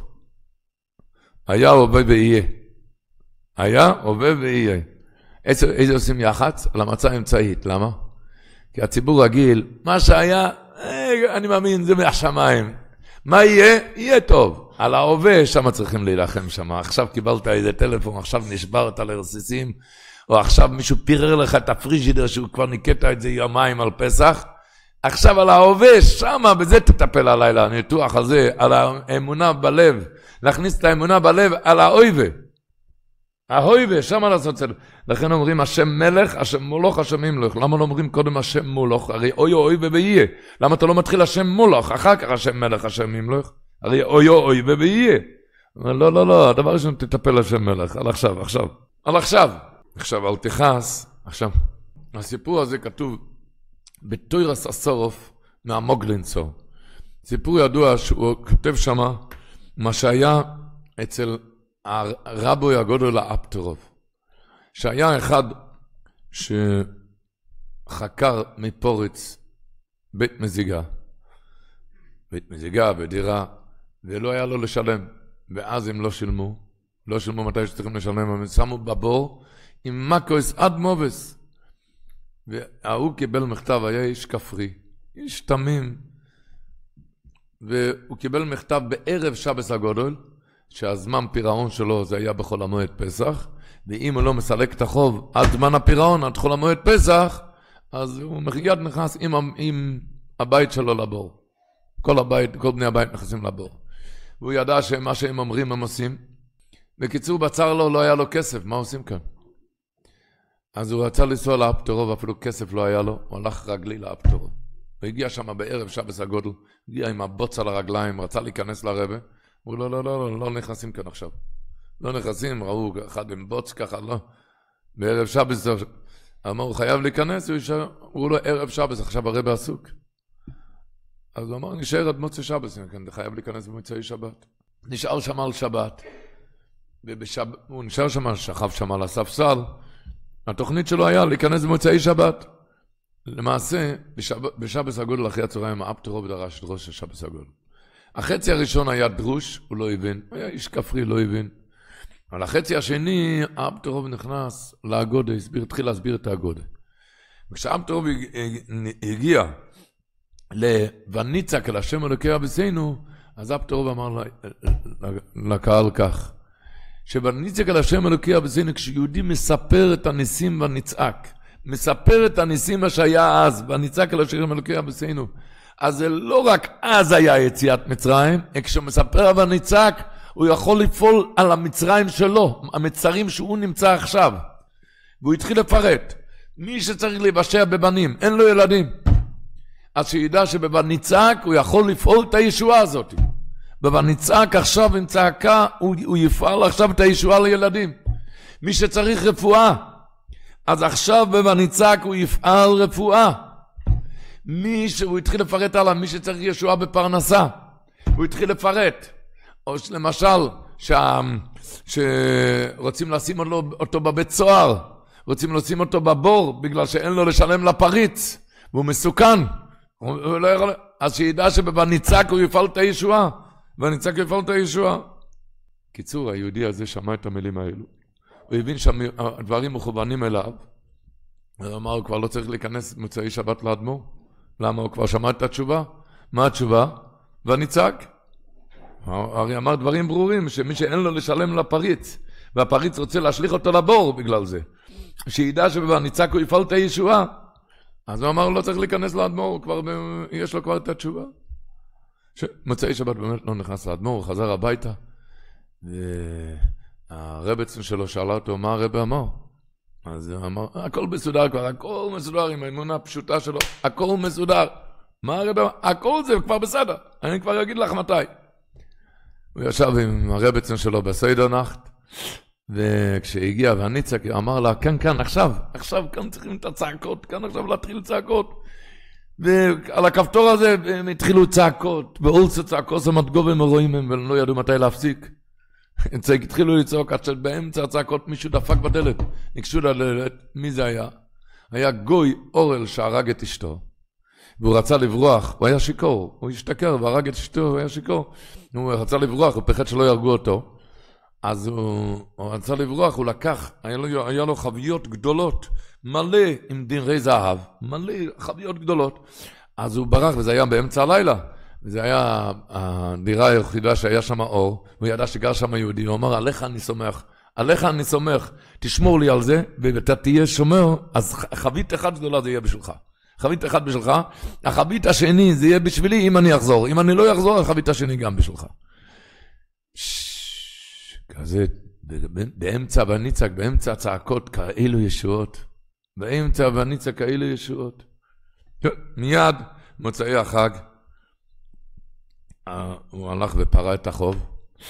היה, הווה ויהיה. היה, הווה ויהיה. איזה, איזה עושים יחץ? על המצה האמצעית. למה? כי הציבור רגיל, מה שהיה, אה, אני מאמין, זה מהשמיים. מה יהיה? יהיה טוב. על ההווה, שם צריכים להילחם שם. עכשיו קיבלת איזה טלפון, עכשיו נשברת לרסיסים, או עכשיו מישהו פירר לך את הפריג'ידר, שהוא כבר ניקט את זה יומיים על פסח, עכשיו על ההווה, שמה, בזה תטפל הלילה, ניתוח על זה, על האמונה בלב, להכניס את האמונה בלב על האויבה. האויבה, שמה לעשות צדק. לכן אומרים, השם מלך, השם מולוך, השם ימלוך. למה לא אומרים קודם השם מולוך? הרי אוי אויבה ויהיה. למה אתה לא מתחיל השם מולוך? אחר כך השם מלך, השם ימלוך. הרי אוי אויבה ויהיה. לא, לא, לא, הדבר ראשון תטפל השם מלך. על עכשיו, עכשיו. על עכשיו. עכשיו, אל תכעס. עכשיו. הסיפור הזה כתוב, בתוירס הסורוף מהמוגלינסור. סיפור ידוע שהוא כותב שמה מה שהיה אצל הרבוי הגודל האפטרוב. שהיה אחד שחקר מפורץ בית מזיגה. בית מזיגה בדירה, ולא היה לו לשלם. ואז הם לא שילמו, לא שילמו מתי שצריכים לשלם, הם שמו בבור עם מקוס עד מובס. והוא קיבל מכתב, היה איש כפרי, איש תמים, והוא קיבל מכתב בערב שבס הגודל, שהזמן פירעון שלו זה היה בחול המועד פסח, ואם הוא לא מסלק את החוב עד זמן הפירעון, עד חול המועד פסח, אז הוא מיד נכנס עם, עם הבית שלו לבור. כל הבית, כל בני הבית נכנסים לבור. והוא ידע שמה שהם אומרים הם עושים. בקיצור, בצר לו לא היה לו כסף, מה עושים כאן? אז הוא רצה לנסוע לאפטרו, ואפילו כסף לא היה לו, הוא הלך רגלי לאפטרו. הוא הגיע שם בערב שבס הגודל, הגיע עם הבוץ על הרגליים, רצה להיכנס לרבא, הוא לא, לא, לא, לא, לא נכנסים כאן עכשיו. לא נכנסים, ראו אחד עם בוץ ככה, לא. בערב שבס, אמר, הוא חייב להיכנס, הוא, ישר, הוא לא ערב שבס, עכשיו הרבא עסוק. אז הוא אמר, נשאר עד מוצאי שבס, כן, חייב להיכנס במוצאי שבת. נשאר שם על שבת, ובשב... הוא נשאר שם, שכב שם על הספסל, התוכנית שלו היה להיכנס במוצאי שבת. למעשה, בשב... בשבס הגודל אחרי הצהריים, האפטרו בדרש את ראש השבס הגודל. החצי הראשון היה דרוש, הוא לא הבין, הוא היה איש כפרי, לא הבין. אבל החצי השני, האפטרו נכנס לאגודה, הסביר, התחיל להסביר את האגודה. כשהאפטרו הגיע ל"וניצק אל השם אלוקי אבותינו", אז אפטרו אמר לקהל כך, שבניצק אל השם אלוקי אבותינו, כשיהודי מספר את הניסים ונצעק, מספר את הניסים מה שהיה אז, ונצעק אל השם אלוקי אבותינו, אז זה לא רק אז היה יציאת מצרים, כשהוא מספר ונצעק, הוא יכול לפעול על המצרים שלו, המצרים שהוא נמצא עכשיו, והוא התחיל לפרט, מי שצריך להיוושע בבנים, אין לו ילדים, אז שידע שבבניצעק הוא יכול לפעול את הישועה הזאת. בבניצעק עכשיו עם צעקה, הוא, הוא יפעל עכשיו את הישועה לילדים. מי שצריך רפואה, אז עכשיו בבניצעק הוא יפעל רפואה. מי שהוא התחיל לפרט עליו, מי שצריך ישועה בפרנסה, הוא התחיל לפרט. או למשל, שה, שרוצים לשים אותו, אותו בבית סוהר, רוצים לשים אותו בבור, בגלל שאין לו לשלם לפריץ, והוא מסוכן. הוא לא יכול... אז שידע שבניצק הוא יפעל את הישועה, בניצק הוא יפעל את הישועה. קיצור, היהודי הזה שמע את המילים האלו, הוא הבין שהדברים מכוונים אליו, הוא אמר, הוא כבר לא צריך להיכנס מוצאי שבת לאדמו. למה? הוא כבר שמע את התשובה. מה התשובה? בניצק. הרי אמר דברים ברורים, שמי שאין לו לשלם לפריץ, והפריץ רוצה להשליך אותו לבור בגלל זה, שידע שבניצק הוא יפעל את הישועה. אז הוא אמר, לא צריך להיכנס לאדמו"ר, כבר, יש לו כבר את התשובה. מוצאי שבת באמת לא נכנס לאדמו"ר, הוא חזר הביתה, והרבצן שלו שאלה אותו, מה הרבא אמר? אז הוא אמר, הכל מסודר כבר, הכל מסודר עם האמונה הפשוטה שלו, הכל מסודר. מה הרבא אמר? הכל זה כבר בסדר, אני כבר אגיד לך מתי. הוא ישב עם הרבצן שלו בסיידר נחת, וכשהגיע והניצק אמר לה, כן, כן, עכשיו, עכשיו כאן צריכים את הצעקות, כאן עכשיו להתחיל צעקות. ועל הכפתור הזה הם התחילו צעקות, ואולסו צעקות המתגוב הם רואים הם, ולא ידעו מתי להפסיק. התחילו לצעוק, עד שבאמצע הצעקות מישהו דפק בדלת, נקשו לדלת, מי זה היה? היה גוי אורל שהרג את אשתו, והוא רצה לברוח, הוא היה שיקור, הוא השתכר והרג את אשתו, הוא היה שיקור, הוא רצה לברוח, הוא פחד שלא ירגו אותו, אז הוא, הוא רצה לברוח, הוא לקח, היה לו, היה לו חביות גדולות, מלא עם דינרי זהב, מלא חביות גדולות, אז הוא ברח, וזה היה באמצע הלילה, וזה היה הדירה היחידה שהיה שם אור, הוא ידע שגר שם יהודי, הוא אמר, עליך אני סומך, עליך אני סומך, תשמור לי על זה, ואתה תהיה שומר, אז חבית אחת גדולה זה יהיה בשבילך. חבית אחת בשבילך, החבית השני זה יהיה בשבילי אם אני אחזור, אם אני לא אחזור, החבית השני גם בשבילך. כזה, באמצע בניצק, באמצע הצעקות כאלו ישועות, באמצע בניצק כאלו ישועות. מיד, מוצאי החג, הוא הלך ופרע את החוב,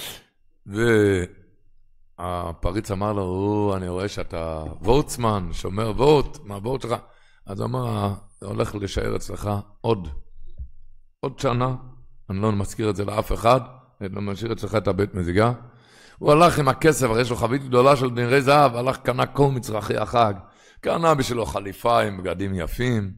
והפריץ אמר לו, אני רואה שאתה וורצמן, שומר וורט, מה וורט שלך? אז הוא אמר, זה הולך לשער אצלך עוד, עוד שנה, אני לא מזכיר את זה לאף אחד, אני לא משאיר אצלך את הבית מזיגה. הוא הלך עם הכסף, הרי יש לו חבית גדולה של דינרי זהב, הלך קנה כל מצרכי החג, קנה בשבילו חליפה עם בגדים יפים,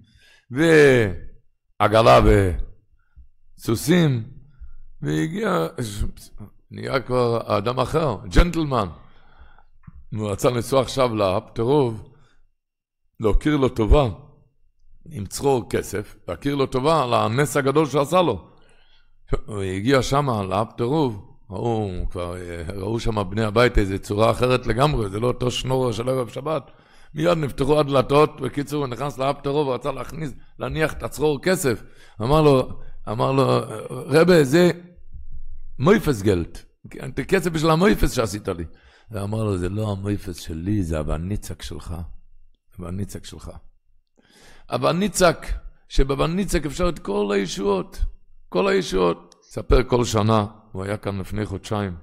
ועגלה וסוסים, והגיע, נהיה כבר אדם אחר, ג'נטלמן. הוא רצה לנסוע עכשיו לאפטרוב, להכיר לו טובה, עם צרור כסף, להכיר לו טובה על הנס הגדול שעשה לו. הוא הגיע שם לאפטרוב, ראו, כבר, ראו שם בני הבית איזו צורה אחרת לגמרי, זה לא אותו שנור של ערב שבת. מיד נפתחו הדלתות, בקיצור הוא נכנס לאפטרוב, ורצה להכניס, להניח את הצרור כסף. אמר לו, אמר לו, רבי, זה מויפס גלט, את הכסף בשביל המויפס שעשית לי. ואמר לו, זה לא המויפס שלי, זה הבניצק שלך. הבניצק שלך. הבניצק, שבבניצק אפשר את כל הישועות, כל הישועות. ספר כל שנה, הוא היה כאן לפני חודשיים,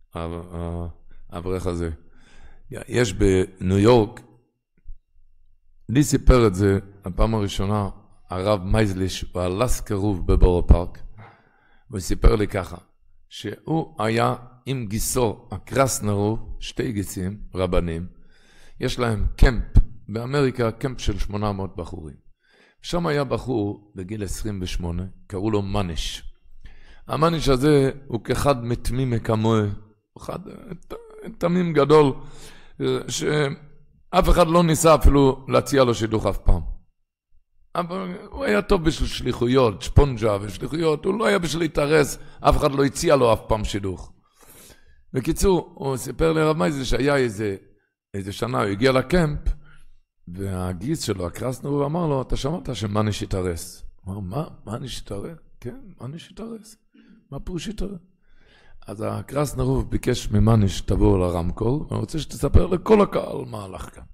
האברך הזה. יש בניו יורק, לי סיפר את זה, הפעם הראשונה, הרב מייזליש, הוא הלס קרוב בבורו פארק, והוא סיפר לי ככה, שהוא היה עם גיסו, הקרסנרו, שתי גיסים, רבנים, יש להם קמפ, באמריקה קמפ של שמונה מאות בחורים. שם היה בחור בגיל עשרים ושמונה, קראו לו מניש. המניש הזה הוא כאחד מתמים מקמוה, אחד תמים גדול, שאף אחד לא ניסה אפילו להציע לו שידוך אף פעם. אבל הוא היה טוב בשביל שליחויות, שפונג'ה ושליחויות, הוא לא היה בשביל להתארס, אף אחד לא הציע לו אף פעם שידוך. בקיצור, הוא סיפר לרב מייזל שהיה איזה, איזה שנה, הוא הגיע לקמפ, והגיס שלו, הקרסנר, הוא אמר לו, אתה שמעת שמניש יתארס? הוא אמר, מה? מניש יתארס? כן, מניש יתארס. מה פירוש יתארס? אז הקרסנר הוא ביקש ממניש תבוא לרמקול, ואני רוצה שתספר לכל הקהל מה הלך כאן.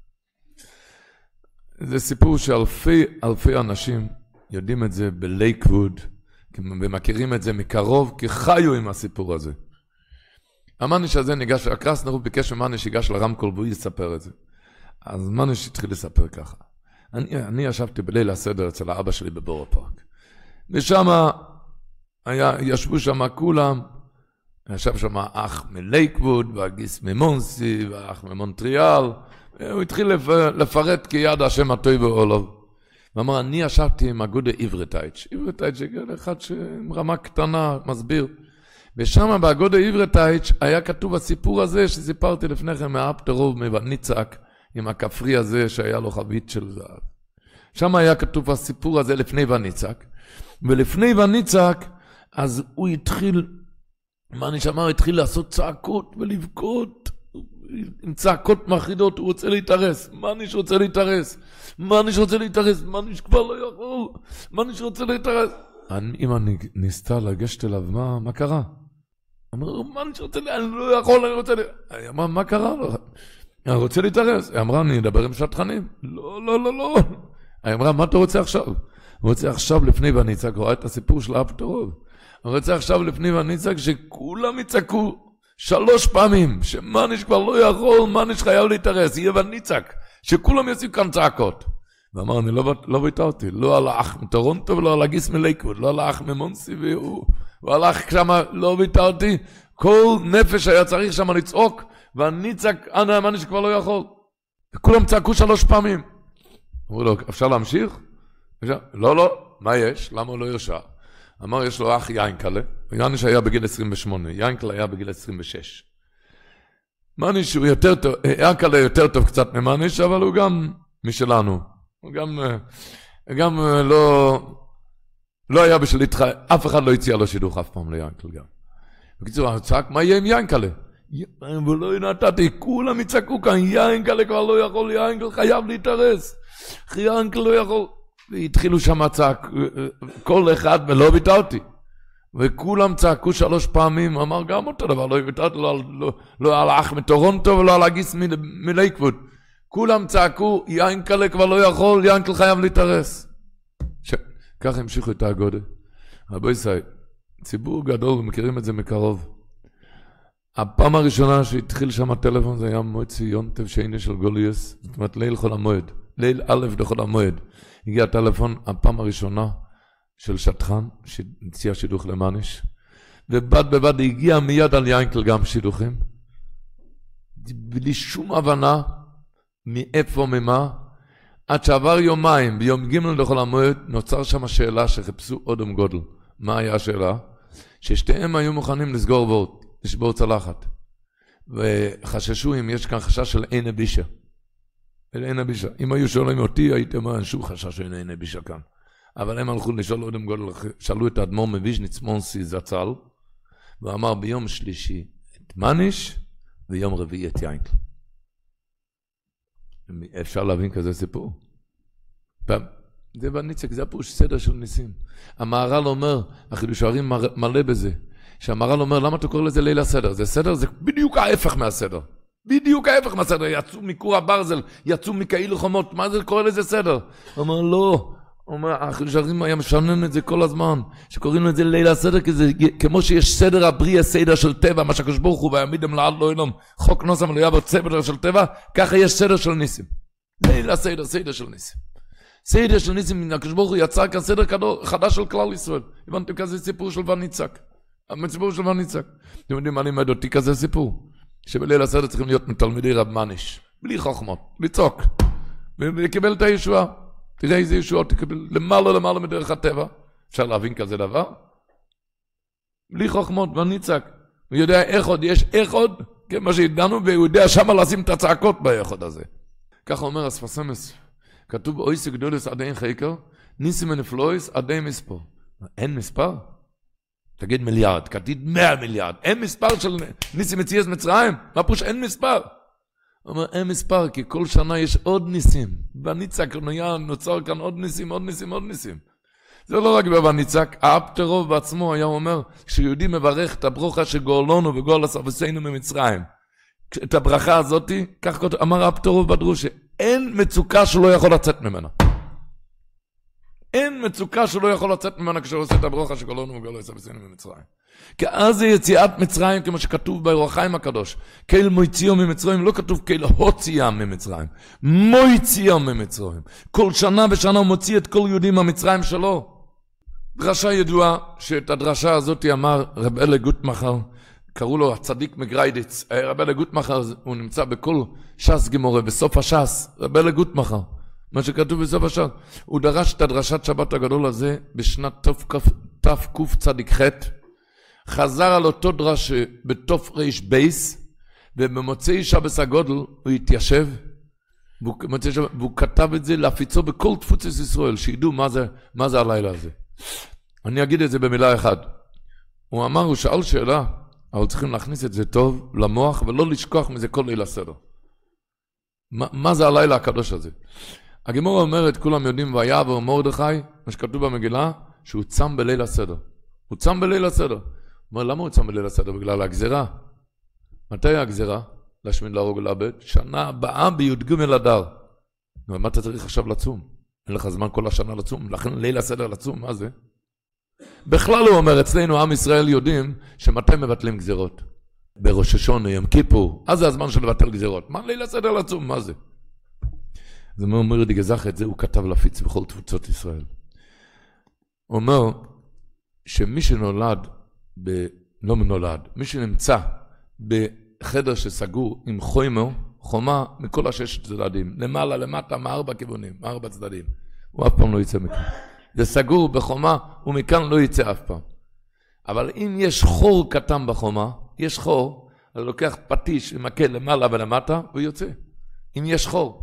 זה סיפור שאלפי אלפי אנשים יודעים את זה בלייקווד, ומכירים את זה מקרוב, כי חיו עם הסיפור הזה. המניש הזה ניגש, הקרסנר הוא ביקש ממניש שיגש לרמקול, והוא יספר את זה. אז מניש התחיל לספר ככה. אני, אני ישבתי בליל הסדר אצל האבא שלי בבורו פארק. ושם היה, ישבו שם כולם, ישב שם אח מלייקווד, והגיס ממונסי, ואח ממונטריאל, הוא התחיל לפרט כיד השם הטוב ואולוב. ואמר, אני ישבתי עם אגודה עברתייץ'. עברתייץ' זה אחד עם רמה קטנה, מסביר. ושם באגודה עברתייץ' היה כתוב הסיפור הזה שסיפרתי לפני כן מהאפטרוב מבניצק, עם הכפרי הזה שהיה לו חבית של זהב. שם היה כתוב הסיפור הזה לפני וניצק. ולפני וניצק, אז הוא התחיל, מה אני שמר, התחיל לעשות צעקות ולבכות. עם צעקות מחידות, הוא רוצה להתארס. מניש רוצה להתארס? מניש רוצה להתארס? מניש כבר לא יכול. מניש רוצה להתארס? אמא ניסתה לגשת אליו, מה, מה קרה? אמר, מניש רוצה להתארס? אני לא יכול, אני רוצה להתארס. היא אמרה, מה קרה לו? אני רוצה להתארס. היא אמרה, אני אדבר עם שטחנים. לא, לא, לא, לא. היא אמרה, מה אתה רוצה עכשיו? הוא רוצה עכשיו לפני וניצק, רואה את הסיפור של האפטרוב. הוא רוצה עכשיו לפני וניצק, שכולם יצעקו. שלוש פעמים, שמניש כבר לא יכול, מניש חייב להתארס, יהיה וניצק, שכולם יעשו כאן צעקות. ואמר, אני לא, לא ביטרתי, לא על האח מטורונטו ולא על הגיס מלייקווד, לא על האח ממונסי, והוא, הוא הלך שם, לא ביטרתי, כל נפש היה צריך שם לצעוק, והניצק, אנה, מניש כבר לא יכול. וכולם צעקו שלוש פעמים. אמרו לו, אפשר להמשיך? אפשר? לא, לא, מה יש? למה הוא לא ירשע? אמר, יש לו אח יינקלה, יניש היה בגיל עשרים ושמונה, יינקלה היה בגיל עשרים ושש. מניש הוא יותר טוב, יינקלה יותר טוב קצת ממניש, אבל הוא גם משלנו. הוא גם, גם לא, לא היה בשביל להתחי, אף אחד לא הציע לו שידוך אף פעם ליינקלה גם. בקיצור, הוא צעק, מה יהיה עם יינקלה? ולא נתתי, כולם יצעקו כאן, יינקלה כבר לא יכול, יינקלה חייב להתארס. יינקלה לא יכול. והתחילו שם צעק, כל אחד ולא ביטרתי. וכולם צעקו שלוש פעמים, אמר גם אותו דבר, לא ביטרתי, לא, לא, לא על האח מטורונטו ולא על הגיס מלייקווד. כולם צעקו, יינקלה כבר לא יכול, יינקלה חייב להתארס. ש... כך המשיכו את האגודה. רבי ישראל, ציבור גדול, מכירים את זה מקרוב. הפעם הראשונה שהתחיל שם הטלפון, זה היה מועצי יונטב שני של גוליוס, זאת אומרת ליל חול המועד, ליל א' לחול המועד. הגיע הטלפון הפעם הראשונה של שטחן, שהציע שידוך למניש, ובד בבד הגיע מיד על יינקל גם שידוכים, בלי שום הבנה מאיפה ממה, עד שעבר יומיים, ביום ג' לחול המועד, נוצר שם שאלה שחיפשו אודם גודל. מה היה השאלה? ששתיהם היו מוכנים לסגור וורט. לשבור צלחת. וחששו אם יש כאן חשש של אין הבישה. אין הבישה. אם היו שואלים אותי, הייתי אומר, שוב חשש של אין הבישה כאן. אבל הם הלכו לשאול עוד גודל, שאלו את האדמו"ר מוויז'ניץ מונסי זצ"ל, ואמר ביום שלישי את מניש, ויום רביעי את יינקל. אפשר להבין כזה סיפור? זה בניצק, זה הפירוש סדר של ניסים. המהר"ל אומר, החידוש הערים מלא בזה, שהמהר"ל אומר, למה אתה קורא לזה ליל הסדר? זה סדר, זה בדיוק ההפך מהסדר. בדיוק ההפך מהסדר. יצאו מכור הברזל, יצאו מכאילו חומות, מה זה קורא לזה סדר? הוא אומר, לא. הוא אומר, החידוש הערים היה משנן את זה כל הזמן, שקוראים לזה ליל הסדר, כמו שיש סדר הבריאה, סדר של טבע, מה שהקדוש ברוך הוא ויעמידם לעד לא ילום, חוק נוסם לא יעבוד סדר של טבע, ככה יש סדר של ניסים. ליל הסדר, סדר של ניסים. סדר של ניסים, הקדוש ברוך הוא יצר כאן סדר חדש של כלל ישראל. הבנתם כזה סיפור של וניצק. הסיפור של וניצק. אתם יודעים מה לימד אותי כזה סיפור? שבליל הסדר צריכים להיות מתלמידי רב מניש. בלי חוכמות, לצעוק. ולקבל את הישועה. תראה איזה ישועות תקבל למעלה למעלה מדרך הטבע. אפשר להבין כזה דבר? בלי חוכמות, וניצק. הוא יודע איך עוד, יש איך עוד, כמו שידענו, והוא יודע שמה לשים את הצעקות באחד הזה. ככה אומר הספסמס. כתוב אויס גדולס עדיין חקר, ניסים ונפלויס עדיין מספר. אין מספר? תגיד מיליארד, כתיד מאה מיליארד. אין מספר של ניסים מציאס מצרים? מה פוש אין מספר? הוא אומר, אין מספר, כי כל שנה יש עוד ניסים. בניצק נוצר כאן עוד ניסים, עוד ניסים, עוד ניסים. זה לא רק בניצק, האפטרוב בעצמו היה אומר, כשיהודי מברך את הברוכה שגאולנו וגאול אסרבסנו ממצרים, את הברכה הזאת, כך אמר האפטרוב בדרושה, אין מצוקה שלא יכול לצאת ממנה. אין מצוקה שלא יכול לצאת ממנה כשהוא עושה את הברוכה שגאולנו וגאול אסרבסנו ממצרים. כי אז זה יציאת מצרים, כמו שכתוב באור החיים הקדוש. קהל מויציאו ממצרים, לא כתוב קהל הוציאה ממצרים. מויציאו ממצרים. כל שנה ושנה הוא מוציא את כל יהודים מהמצרים שלו. דרשה ידועה, שאת הדרשה הזאת אמר רב אלה גוטמחר, קראו לו הצדיק מגריידיץ. רב אלה גוטמחר, הוא נמצא בכל ש"ס גמורה, בסוף הש"ס, רב אלה גוטמחר. מה שכתוב בסוף הש"ס. הוא דרש את הדרשת שבת הגדול הזה בשנת תקצ"ח, חזר על אותו דרש בתוף ריש בייס, ובמוצאי שבס הגודל הוא התיישב, והוא, והוא כתב את זה להפיצו בכל תפוצת ישראל, שידעו מה זה, מה זה הלילה הזה. אני אגיד את זה במילה אחת. הוא אמר, הוא שאל שאלה, אבל צריכים להכניס את זה טוב למוח, ולא לשכוח מזה כל לילה סדר. מה, מה זה הלילה הקדוש הזה? הגמרא אומרת, כולם יודעים, ויעבור מרדכי, מה שכתוב במגילה, שהוא צם בליל הסדר. הוא צם בליל הסדר. אומר, למה הוא צם בליל הסדר? בגלל הגזירה. מתי הגזירה? להשמיד להרוג ולאבד? שנה הבאה בי"ג אדר. מה אתה צריך עכשיו לצום? אין לך זמן כל השנה לצום, לכן ליל הסדר לצום, מה זה? בכלל הוא אומר, אצלנו עם ישראל יודעים שמתי מבטלים גזירות. בראש השונה, יום כיפור, אז זה הזמן של לבטל גזירות. מה ליל הסדר לצום? מה זה? זה אומר די גזח, את זה הוא כתב להפיץ בכל תפוצות ישראל. הוא אומר שמי שנולד, ב... לא מנולד, מי שנמצא בחדר שסגור עם חומר, חומה מכל השש צדדים, למעלה, למטה, מארבע כיוונים, מארבע צדדים, הוא אף פעם לא יצא מכאן. זה סגור בחומה, ומכאן לא יצא אף פעם. אבל אם יש חור קטן בחומה, יש חור, אז לוקח פטיש ומקל למעלה ולמטה, והוא יוצא. אם יש חור.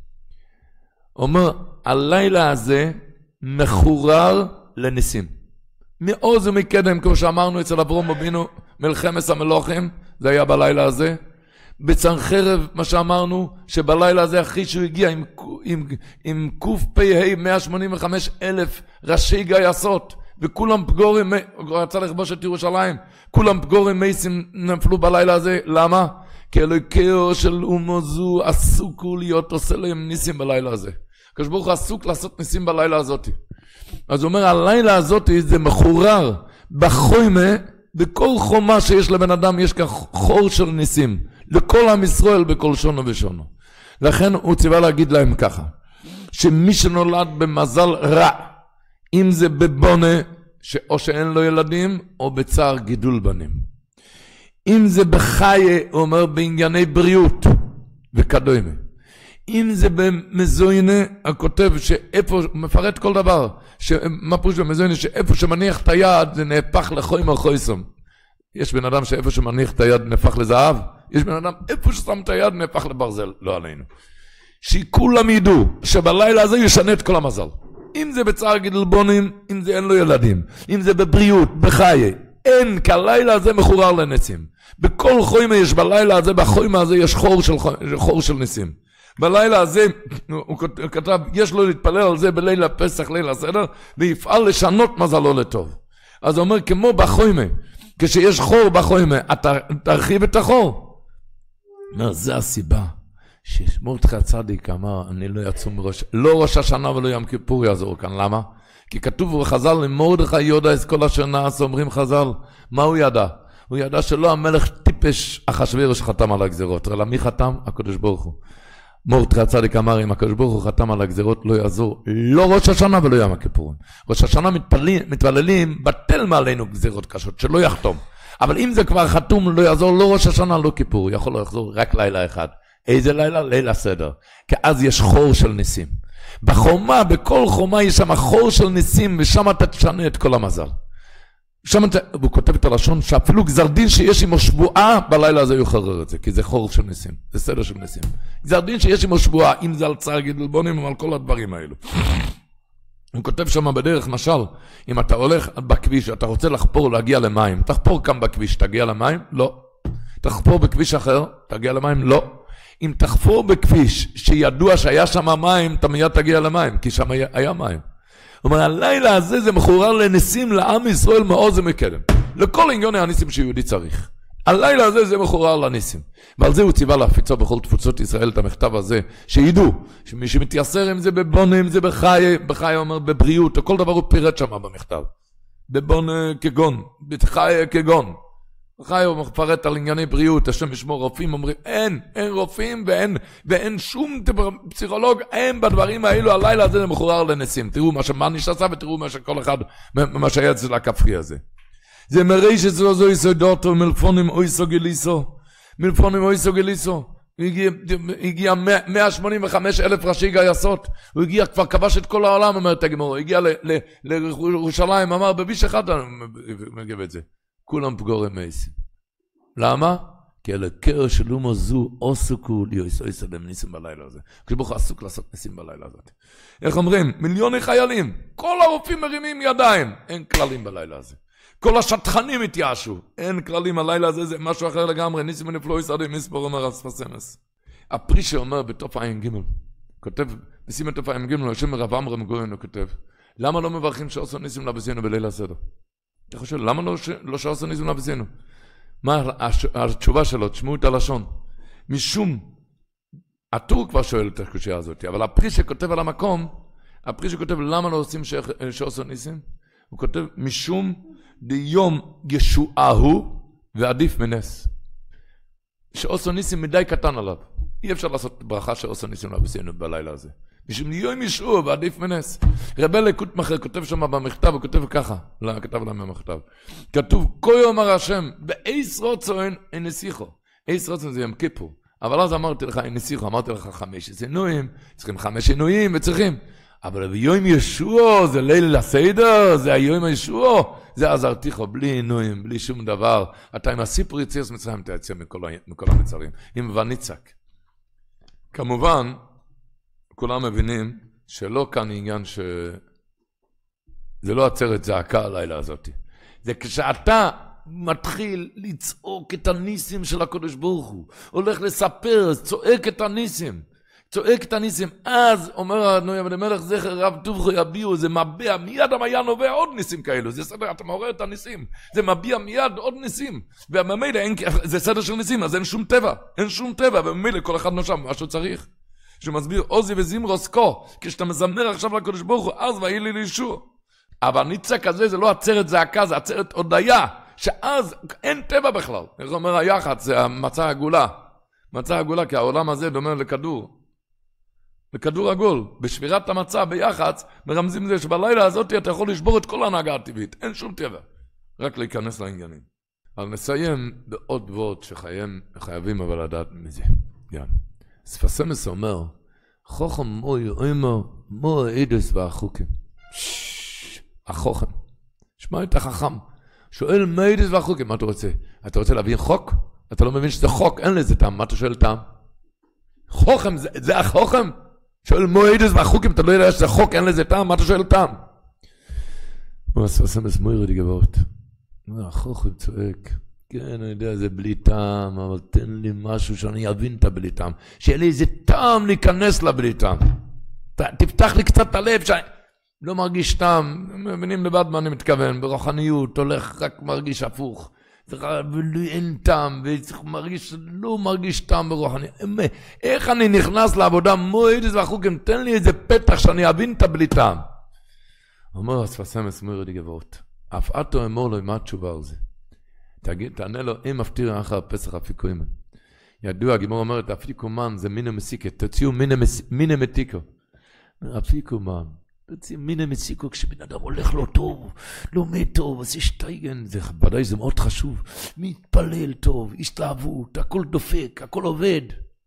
אומר, הלילה הזה מחורר לניסים. מעוז ומקדם, כמו שאמרנו אצל אברהם אבינו, מלחמת המלוכים, זה היה בלילה הזה. בצנחרב, מה שאמרנו, שבלילה הזה אחרי שהוא הגיע עם, עם, עם קוף פ"ה מאה שמונים וחמישה אלף ראשי גייסות, וכולם פגורים, הוא רצה לכבוש את ירושלים, כולם פגורים מייסים נפלו בלילה הזה. למה? כי אלוהיו של אומו זו עסוקו להיות עושה להם ניסים בלילה הזה. הקדוש ברוך הוא עסוק לעשות ניסים בלילה הזאת. אז הוא אומר, הלילה הזאת זה מחורר בחומה, בכל חומה שיש לבן אדם יש כאן חור של ניסים, לכל עם ישראל בכל שונו ושונו. לכן הוא ציווה להגיד להם ככה, שמי שנולד במזל רע, אם זה בבונה, או שאין לו ילדים, או בצער גידול בנים. אם זה בחיי, הוא אומר, בענייני בריאות וכדומה. אם זה במזוינה, הכותב שאיפה, מפרט כל דבר, מה פירוש במזוינה, שאיפה שמניח את היד, זה נהפך לחוים או חויסום. יש בן אדם שאיפה שמניח את היד נהפך לזהב, יש בן אדם איפה ששם את היד נהפך לברזל, לא עלינו. שכולם ידעו שבלילה הזה ישנה את כל המזל. אם זה בצער גדלבונים, אם זה אין לו ילדים, אם זה בבריאות, בחיי, אין, כי הלילה הזה מחורר לניסים. בכל חוימה יש בלילה הזה, בחוימה הזה יש חור של, חור של ניסים. בלילה הזה, הוא כתב, יש לו להתפלל על זה בלילה פסח, לילה סדר, ויפעל לשנות מזלו לטוב. אז הוא אומר, כמו בחוימה, כשיש חור בחוימה, אתה תרחיב את החור. אומר, זה הסיבה. שמרדכי הצדיק אמר, אני לא יצום מראש, לא ראש השנה ולא ים כיפור יעזור כאן, למה? כי כתוב בחז"ל, למרדכי יודע את כל אשר נעשה, אומרים חז"ל, מה הוא ידע? הוא ידע שלא המלך טיפש אחשוורוש שחתם על הגזירות, אלא מי חתם? הקדוש ברוך הוא. מרדכי הצדיק אמר, אם הקדוש ברוך הוא חתם על הגזירות, לא יעזור, לא ראש השנה ולא ים הכיפור. ראש השנה מתפללים, מתפללים, בטל מעלינו גזירות קשות, שלא יחתום. אבל אם זה כבר חתום, לא יעזור, לא ראש השנה, לא כיפור, יכול לחזור רק לילה אחד. איזה לילה? לילה סדר. כי אז יש חור של ניסים. בחומה, בכל חומה יש שם חור של ניסים, ושם אתה תשנה את כל המזל. שם אתה, הוא כותב את הלשון, שאפילו גזר דין שיש עמו שבועה, בלילה הזה יוחרר את זה, כי זה חור של ניסים, זה סדר של ניסים. גזר דין שיש עמו שבועה, אם זה על צער גדלבונים, או על כל הדברים האלו. הוא כותב שם בדרך, משל, אם אתה הולך בכביש, אתה רוצה לחפור, להגיע למים, תחפור כאן בכביש, תגיע למים? לא. תחפור בכביש אחר, תגיע למים? לא. אם תחפור בכביש שידוע שהיה שם מים, אתה מיד תגיע למים, כי שם היה, היה מים. הוא אומר, הלילה הזה זה מחורר לניסים לעם ישראל מעוז ומקדם. לכל עניוני הניסים שיהודי צריך. הלילה הזה זה מחורר לניסים. ועל זה הוא ציווה להפיצו בכל תפוצות ישראל את המכתב הזה, שידעו, שמי שמתייסר אם זה בבונה, אם זה בחיי, בחיי אומר בבריאות, כל דבר הוא פירט שם במכתב. בבונה כגון, בחיי כגון. חי הוא מפרט על ענייני בריאות, השם ישמור רופאים, אומרים, אין, אין רופאים ואין, ואין שום פסיכולוג, אין בדברים האלו, הלילה הזה זה מחורר לניסים. תראו מה שמניש עשה ותראו מה שכל אחד, מה שהיה אצל הכפרי הזה. זה מראש אצלו זו יסודותו, מלפונים אויסו גליסו, מלפונים אויסו גליסו. הוא הגיע, הגיע מאה שמונים וחמש אלף ראשי גייסות, הוא הגיע, כבר כבש את כל העולם, אומרת הגמור, הוא הגיע לירושלים, אמר, בביש אחד אני מגיב את זה. כולם פגורים מייסים. למה? כי על הקר של אומו זו עוסקו ליועסו יסדם ניסים בלילה הזה. כשברוך עסוק לעשות ניסים בלילה הזאת. איך אומרים? מיליוני חיילים. כל הרופאים מרימים ידיים. אין כללים בלילה הזה. כל השטחנים התייאשו. אין כללים הלילה הזה, זה משהו אחר לגמרי. ניסים ונפלו יסעדים מספור אומר אספסמס. הפרי שאומר בתוף עין ג' כותב, בשים את תוף עין ג' השם רב אמרם גויין הוא כותב, למה לא מברכים שעשו ניסים לבסינו בלילה הסדר? אני חושב, למה לא, לא שעשו ניסים לבסינו? מה התשובה שלו? תשמעו את הלשון. משום, הטור כבר שואל את הקושיה הזאת, אבל הפרי שכותב על המקום, הפרי שכותב למה לא עושים שעשו ניסים, הוא כותב משום דיום ישועהו ועדיף מנס. שעשו ניסים מדי קטן עליו. אי אפשר לעשות ברכה שעשו ניסים לבסינו בלילה הזה. משום דיום ישועהו ועדיף מנס. רבי לקוט מחר כותב שם במכתב, הוא כותב ככה, לא, כתב להם במכתב. כתוב, כה יאמר השם, באיס רוצן אין נסיכו. איס רוצן זה יום כיפור. אבל אז אמרתי לך, אין נסיכו, אמרתי לך חמש עינויים, צריכים חמש עינויים וצריכים. אבל ביום ישוע, זה ליל הסדר, זה היום הישוע, זה עזרתיכו, בלי עינויים, בלי שום דבר. אתה עם הסיפור יציאס מצרים, אתה יצא מכל, מכל המצרים. עם וניצק. כמובן, כולם מבינים שלא כאן עניין ש... זה לא עצרת זעקה הלילה הזאת. זה כשאתה מתחיל לצעוק את הניסים של הקדוש ברוך הוא, הולך לספר, צועק את הניסים, צועק את הניסים, אז אומר אדוני המלך זכר רב טובך יביאו, זה מביע מיד המעיין נובע עוד ניסים כאלו, זה סדר, אתה מעורר את הניסים, זה מביע מיד עוד ניסים, ובמילא זה סדר של ניסים, אז אין שום טבע, אין שום טבע, ובמילא כל אחד נושם מה שהוא צריך. שמסביר עוזי וזמרוס כה, כשאתה מזמר עכשיו לקדוש ברוך הוא, אז ויהי לי לישוע. אבל ניצק הזה זה לא עצרת זעקה, זה עצרת הודיה, שאז אין טבע בכלל. איך אומר היחד, זה המצע הגולה. מצע הגולה, כי העולם הזה דומה לכדור. לכדור עגול. בשבירת המצע ביחץ, מרמזים זה שבלילה הזאת אתה יכול לשבור את כל ההנהגה הטבעית. אין שום טבע. רק להיכנס לעניינים. אבל נסיים בעוד ועוד שחייבים אבל לדעת מזה. גם. ספסמס אומר, חוכם מוי אומר, מוי עידס והחוקים. החוכם. שמע את החכם. שואל מיידס והחוקים, מה אתה רוצה? אתה רוצה להביא חוק? אתה לא מבין שזה חוק, אין לזה טעם, מה אתה שואל טעם? חוכם, זה, זה החוכם? שואל מיידס והחוקים, אתה לא יודע שזה חוק, אין לזה טעם, מה אתה שואל טעם? הוא עושה מסמוירי גבוהות. החוכם צועק, כן, אני יודע, זה בלי טעם, אבל תן לי משהו שאני אבין את הבלי טעם, שיהיה לי איזה טעם להיכנס לבלי טעם. תפתח לי קצת את הלב, שאני לא מרגיש טעם, מבינים לבד מה אני מתכוון, ברוחניות, הולך רק מרגיש הפוך, אין טעם, וצריך מרגיש, לא מרגיש טעם ברוחניות. איך אני נכנס לעבודה מועדס והחוקים, תן לי איזה פתח שאני אבין את הבלי טעם. אומר הספסם מסמוירי דגבורת, אף אתו אמור לו, מה התשובה על זה? תגיד, תענה לו, אם מפתיר אחר הפסח אפיקוימן. ידוע, הגימור אומרת, אפיקומן זה מינה מסיקת, תוציאו מינה מתיקו. אפיקומן, תוציאו מינה מסיקו, כשבן אדם הולך לא טוב, לומד טוב, עושה שטייגן, זה ודאי, זה מאוד חשוב. מתפלל טוב, השתלהבות, הכל דופק, הכל עובד.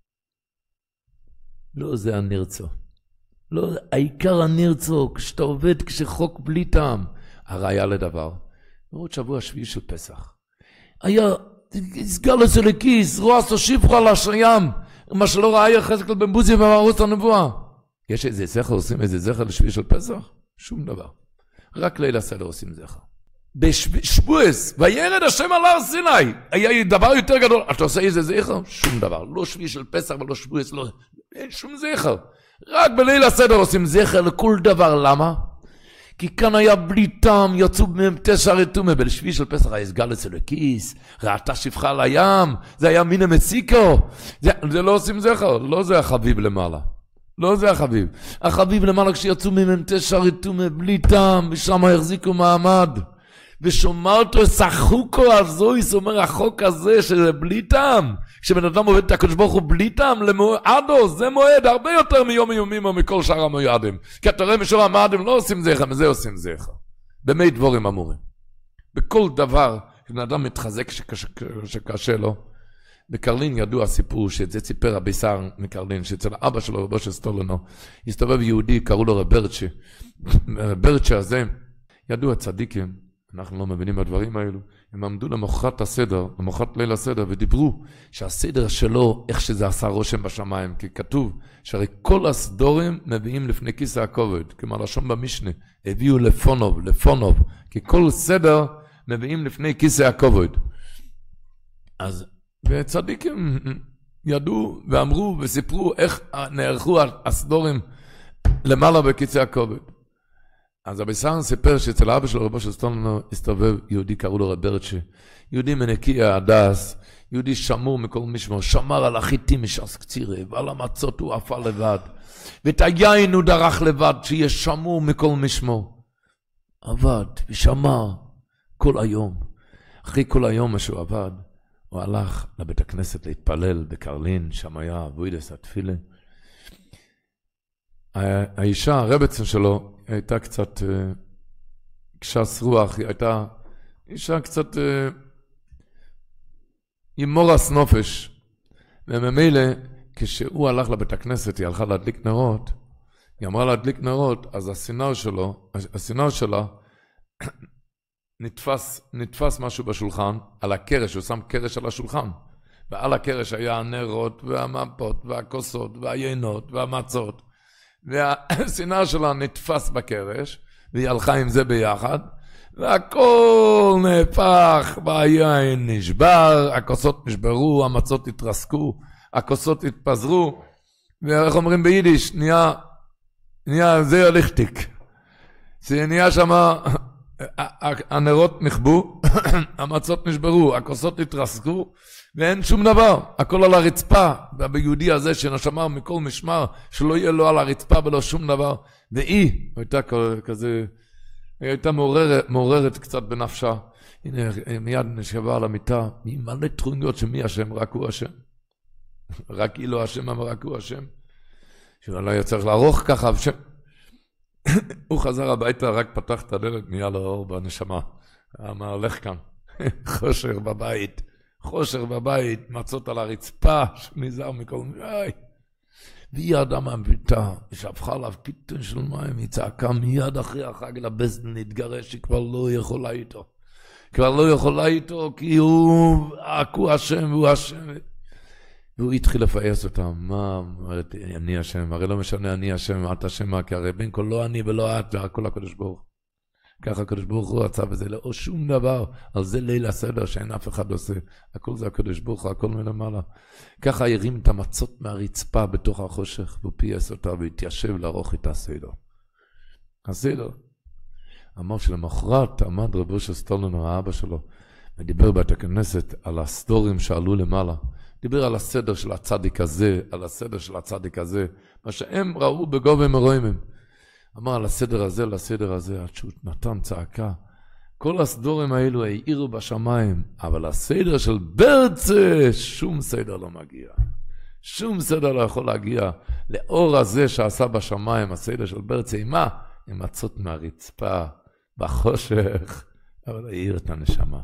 לא, זה הנרצו. לא, העיקר הנרצו, כשאתה עובד, כשחוק בלי טעם. הראיה לדבר. עוד שבוע שביעי של פסח. היה, הסגל את זה לכיס, רועס או שפחה על השיים, מה שלא ראה יחזקאל בן בוזי במערוץ הנבואה. יש איזה זכר, עושים איזה זכר לשביעי של פסח? שום דבר. רק ליל הסדר עושים זכר. בשבועס, וירד השם על הר סיני, היה דבר יותר גדול, אתה עושה איזה זכר? שום דבר. לא שביעי של פסח ולא שבועס, לא, אין שום זכר. רק בליל הסדר עושים זכר לכל דבר, למה? כי כאן היה בלי טעם, יצאו מהם תשע רתומה, בלשביעי של פסח היה הסגל אצל הכיס, ראתה שפחה על הים, זה היה מינה מסיקו, זה, זה לא עושים זכר, לא זה החביב למעלה, לא זה החביב. החביב למעלה כשיצאו מהם תשע רתומה, בלי טעם, ושם החזיקו מעמד, ושומרתו שחוקו הזויס, אומר החוק הזה שזה בלי טעם, כשבן אדם עובד את הקדוש ברוך הוא בלי טעם, למועדו, זה מועד הרבה יותר מיום יומים או מכל שאר המועדים. כי אתה רואה משום המועדים לא עושים זכר, מזה עושים זכר. במי דבורים אמורים. בכל דבר, כשבן אדם מתחזק שקשה לו, בקרלין ידוע הסיפור, שזה סיפר רבי שר מקרלין, שאצל האבא שלו, רבו של סטולנו, הסתובב יהודי, קראו לו רברצ'ה. רברצ'ה הזה, ידוע צדיקים, אנחנו לא מבינים בדברים האלו, הם עמדו למחרת הסדר, למחרת ליל הסדר, ודיברו שהסדר שלו, איך שזה עשה רושם בשמיים, כי כתוב שהרי כל הסדורים מביאים לפני כיסא הכובד, כמו לשון במשנה, הביאו לפונוב, לפונוב, כי כל סדר מביאים לפני כיסא הכובד. אז צדיקים ידעו ואמרו וסיפרו איך נערכו הסדורים למעלה בכיסא הכובד. אז הביסר סיפר שאצל האבא שלו רבו של סטולנו הסתובב יהודי, קראו לו רברצ'ה, יהודי מנקי ההדס, יהודי שמור מכל משמור, שמר על החיטים משעס קצירה, ועל המצות הוא אפל לבד, ואת היין הוא דרך לבד, שיהיה שמור מכל משמור. עבד ושמר כל היום. אחרי כל היום מה שהוא עבד, הוא הלך לבית הכנסת להתפלל בקרלין, שם היה אבוידס התפילה. האישה, הרבצן שלו, היא הייתה קצת uh, קשס רוח, היא הייתה אישה קצת uh, עם מורס נופש, וממילא כשהוא הלך לבית הכנסת, היא הלכה להדליק נרות, היא אמרה להדליק נרות, אז הסינר שלו, הסינר שלה נתפס, נתפס משהו בשולחן, על הקרש, הוא שם קרש על השולחן, ועל הקרש היה הנרות והמפות והכוסות והיינות והמצות, והסינר שלה נתפס בקרש, והיא הלכה עם זה ביחד, והכל נהפך, והיין נשבר, הכוסות נשברו, המצות התרסקו, הכוסות התפזרו, ואיך אומרים ביידיש, נהיה, נהיה זה הליכטיק. זה נהיה שמה, הנרות נכבו, המצות נשברו, הכוסות התרסקו, ואין שום דבר, הכל על הרצפה, וביהודי הזה שנשמר מכל משמר, שלא יהיה לו על הרצפה ולא שום דבר, והיא הייתה כזה, היא הייתה מעוררת, מעוררת קצת בנפשה, הנה מיד נשכבה על המיטה, היא מלא טרוניות שמי השם, רק הוא השם, רק היא לא השם, אבל רק הוא השם, שאולי היה צריך לערוך ככה, ושם, הוא חזר הביתה, רק פתח את הדלת, נהיה לו אור בנשמה, אמר, לך כאן, חושר בבית, חושר בבית, מצות על הרצפה, שנזהר מכל מיני, והיא ירדה מהביתה, ושפכה עליו פיתון של מים, היא צעקה מיד אחרי החג לבסדן להתגרש, שהיא כבר לא יכולה איתו. כבר לא יכולה איתו, כי הוא, הוא השם, הוא השם. והוא התחיל לפייס אותם, מה אומרת, אני השם, הרי לא משנה אני השם, את השם, כי הרי בין כל לא אני ולא את, והכל הקדוש ברוך. ככה הקדוש ברוך הוא רצה בזה, לא שום דבר, על זה ליל הסדר שאין אף אחד עושה, הכל זה הקדוש ברוך הוא, הכל מלמעלה. ככה הרים את המצות מהרצפה בתוך החושך, והוא פייס אותה והתיישב לערוך את הסדר. הסדר. אמר שלמחרת עמד רב אושר סטולנר, האבא שלו, ודיבר בית הכנסת על הסדורים שעלו למעלה. דיבר על הסדר של הצדיק הזה, על הסדר של הצדיק הזה, מה שהם ראו בגובה מרוימים. אמר על הסדר הזה, על הסדר הזה, עד שהוא נתן צעקה. כל הסדורים האלו העירו בשמיים, אבל הסדר של ברצה, שום סדר לא מגיע. שום סדר לא יכול להגיע לאור הזה שעשה בשמיים, הסדר של ברצה, עם מה? עם מצות מהרצפה, בחושך, אבל העיר את הנשמה.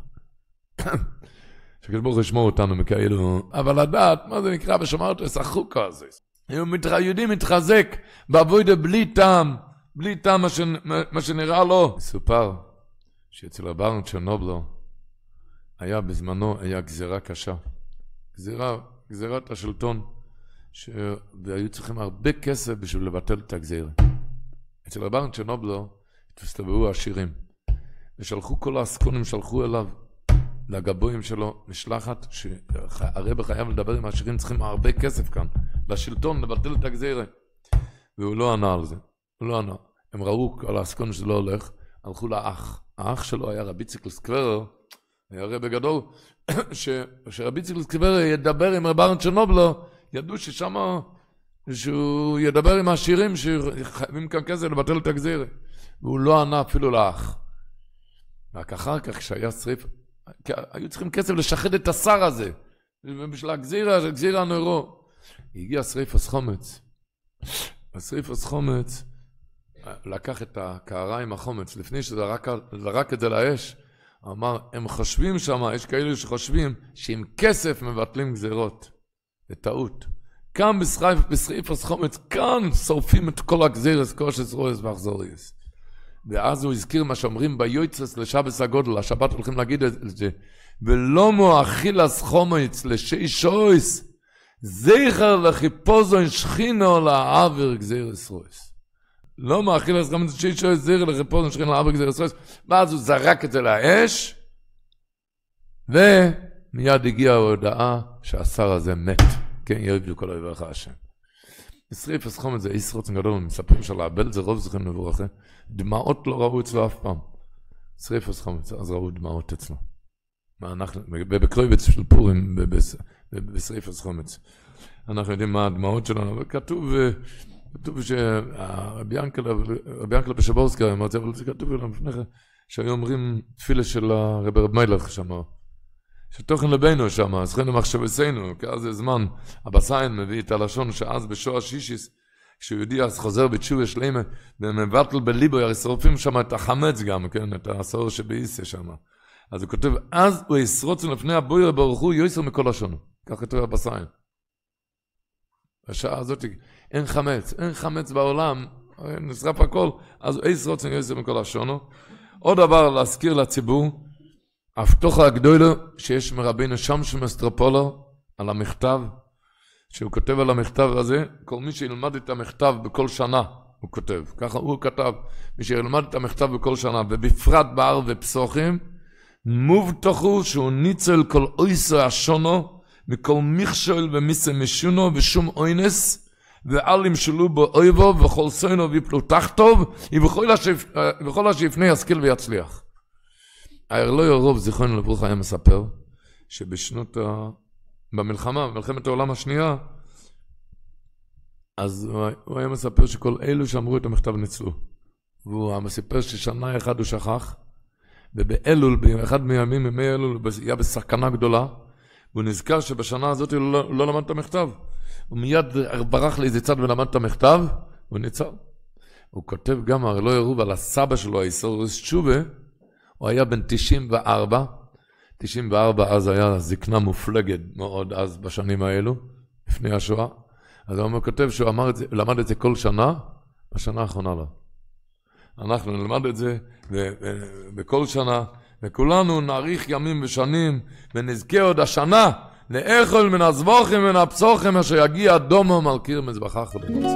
שכשבור ישמור אותנו מכאלו, אבל לדעת, מה זה נקרא בשמרת הסחוקה הזה? היהודים מתחזק בעבודה בלי טעם, בלי טעם מה, ש... מה שנראה לו. סופר שאצל הברן צ'רנובלו היה בזמנו, היה גזירה קשה. גזירה, גזירת השלטון, ש... והיו צריכים הרבה כסף בשביל לבטל את הגזירה. אצל הברן צ'רנובלו התסתובבו עשירים, ושלחו כל העסקונים, שלחו אליו, לגבויים שלו משלחת, שהרב חייב לדבר עם העשירים, צריכים הרבה כסף כאן, לשלטון, לבטל את הגזירה. והוא לא ענה על זה, הוא לא ענה. הם ראו על העסקון שזה לא הולך, הלכו לאח. האח שלו היה רבי ציקל סקוורר, היה רב גדול, שרבי ציקל סקוורר ידבר עם רב ארן צ'רנובלו, ידעו ששם, שהוא ידבר עם העשירים, שחייבים כאן כסף לבטל את הגזירה. והוא לא ענה אפילו לאח. רק אחר כך, כשהיה שריף, היו צריכים כסף לשחד את השר הזה, בשביל הגזירה, הגזירה הנוירו. הגיע שריפס חומץ. השריפס חומץ לקח את הקערה עם החומץ, לפני שזרק את זה לאש, אמר, הם חושבים שם, יש כאלו שחושבים, שעם כסף מבטלים גזירות. זה טעות. כאן בשריפס חומץ, כאן שורפים את כל הגזירס, כל שזרויס ואחזוריס. ואז הוא הזכיר מה שאומרים ביועצס לשבס הגודל, השבת הולכים להגיד את זה, ולא מואכילס חומץ לשישויס, זכר לחיפוזון שכינו לעבר גזירס רויס. לא מואכילס חומץ לשישויס, זכר לחיפוזון שכינו לעבר גזירס רויס. ואז הוא זרק את זה לאש, ומיד הגיעה ההודעה שהשר הזה מת. כן, ירבו כל אויביך השם. שריפס חומץ זה איס רוצן גדול, מספרים שלאבל זה רוב זכם מבורכי, דמעות לא ראו אצלו אף פעם. שריפס חומץ, אז ראו דמעות אצלו. מה אנחנו, בקרויבץ של פורים, בשריפס חומץ. אנחנו יודעים מה הדמעות שלנו, אבל כתוב, כתוב שרבי ינקלה בשבורסקי, אבל זה כתוב לנו לפני כן, שהיו אומרים תפילה של הרב רב מיילך שם, שתוכן לבינו שם, אז חיינו מחשבסנו, כי אז זה זמן, הבסיין מביא את הלשון שאז בשוע שישיס, כשהוא יודיע אז חוזר בתשובה שלמה, ומבטל בליבו, הרי שורפים שם את החמץ גם, כן, את הסור שבאיסה שם. אז הוא כותב, אז הוא ישרוצן לפני הבויר ברוך הוא, יויסר מכל השונו. כך כתוב הבסיין. בשעה הזאת, אין חמץ, אין חמץ בעולם, נשרף הכל, אז הוא ישרוצן יויסר מכל השונו. עוד דבר להזכיר לציבור, הפתוחה הגדולה שיש מרבינו שמשון אסטרופולו על המכתב, שהוא כותב על המכתב הזה, כל מי שילמד את המכתב בכל שנה, הוא כותב, ככה הוא כתב, מי שילמד את המכתב בכל שנה, ובפרט בער ופסוחים, מובטחו שהוא ניצל כל אויסו השונו, מכל מכשול ומיסה משונו ושום אוינס, ואל ימשלו בו אויבו וכל סוינו ויפלו תחתוב, ובכל השאיפני ישכיל ויצליח. הארלוי הרוב זיכרונו לברכה היה מספר שבשנות ה... במלחמה, במלחמת העולם השנייה, אז הוא היה מספר שכל אלו שאמרו את המכתב ניצלו. והוא מספר ששנה אחד הוא שכח, ובאלול, באחד מימים, ימי אלול, היה בסכנה גדולה, והוא נזכר שבשנה הזאת הוא לא, לא למד את המכתב. הוא מיד ברח לאיזה צד ולמד את המכתב, והוא ניצל. הוא כותב גם, הארלוי הרוב, על הסבא שלו, היסורוס תשובה, הוא היה בן תשעים וארבע, תשעים וארבע אז היה זקנה מופלגת מאוד אז בשנים האלו, לפני השואה. אז הוא כותב שהוא אמר את זה, למד את זה כל שנה, בשנה האחרונה לו. אנחנו נלמד את זה בכל שנה, וכולנו נאריך ימים ושנים, ונזכה עוד השנה לאכול מן הזבוחים ומן הפסוחים, אשר יגיע דומם על קיר מזבחך ולמוצא.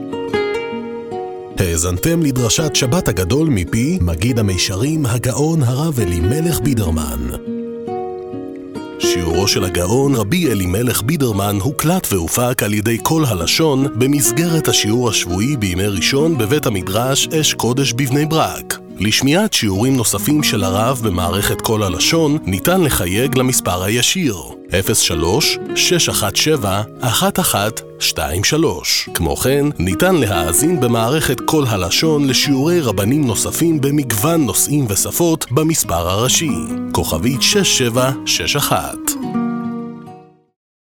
האזנתם לדרשת שבת הגדול מפי מגיד המישרים הגאון הרב אלימלך בידרמן. שיעורו של הגאון רבי אלימלך בידרמן הוקלט והופק על ידי כל הלשון במסגרת השיעור השבועי בימי ראשון בבית המדרש אש קודש בבני ברק. לשמיעת שיעורים נוספים של הרב במערכת כל הלשון ניתן לחייג למספר הישיר אפס שלוש שש אחת שבע אחת אחת שתיים שלוש. כמו כן ניתן להאזין במערכת כל הלשון לשיעורי רבנים נוספים במגוון נושאים ושפות במספר הראשי כוכבית שש שבע שש אחת.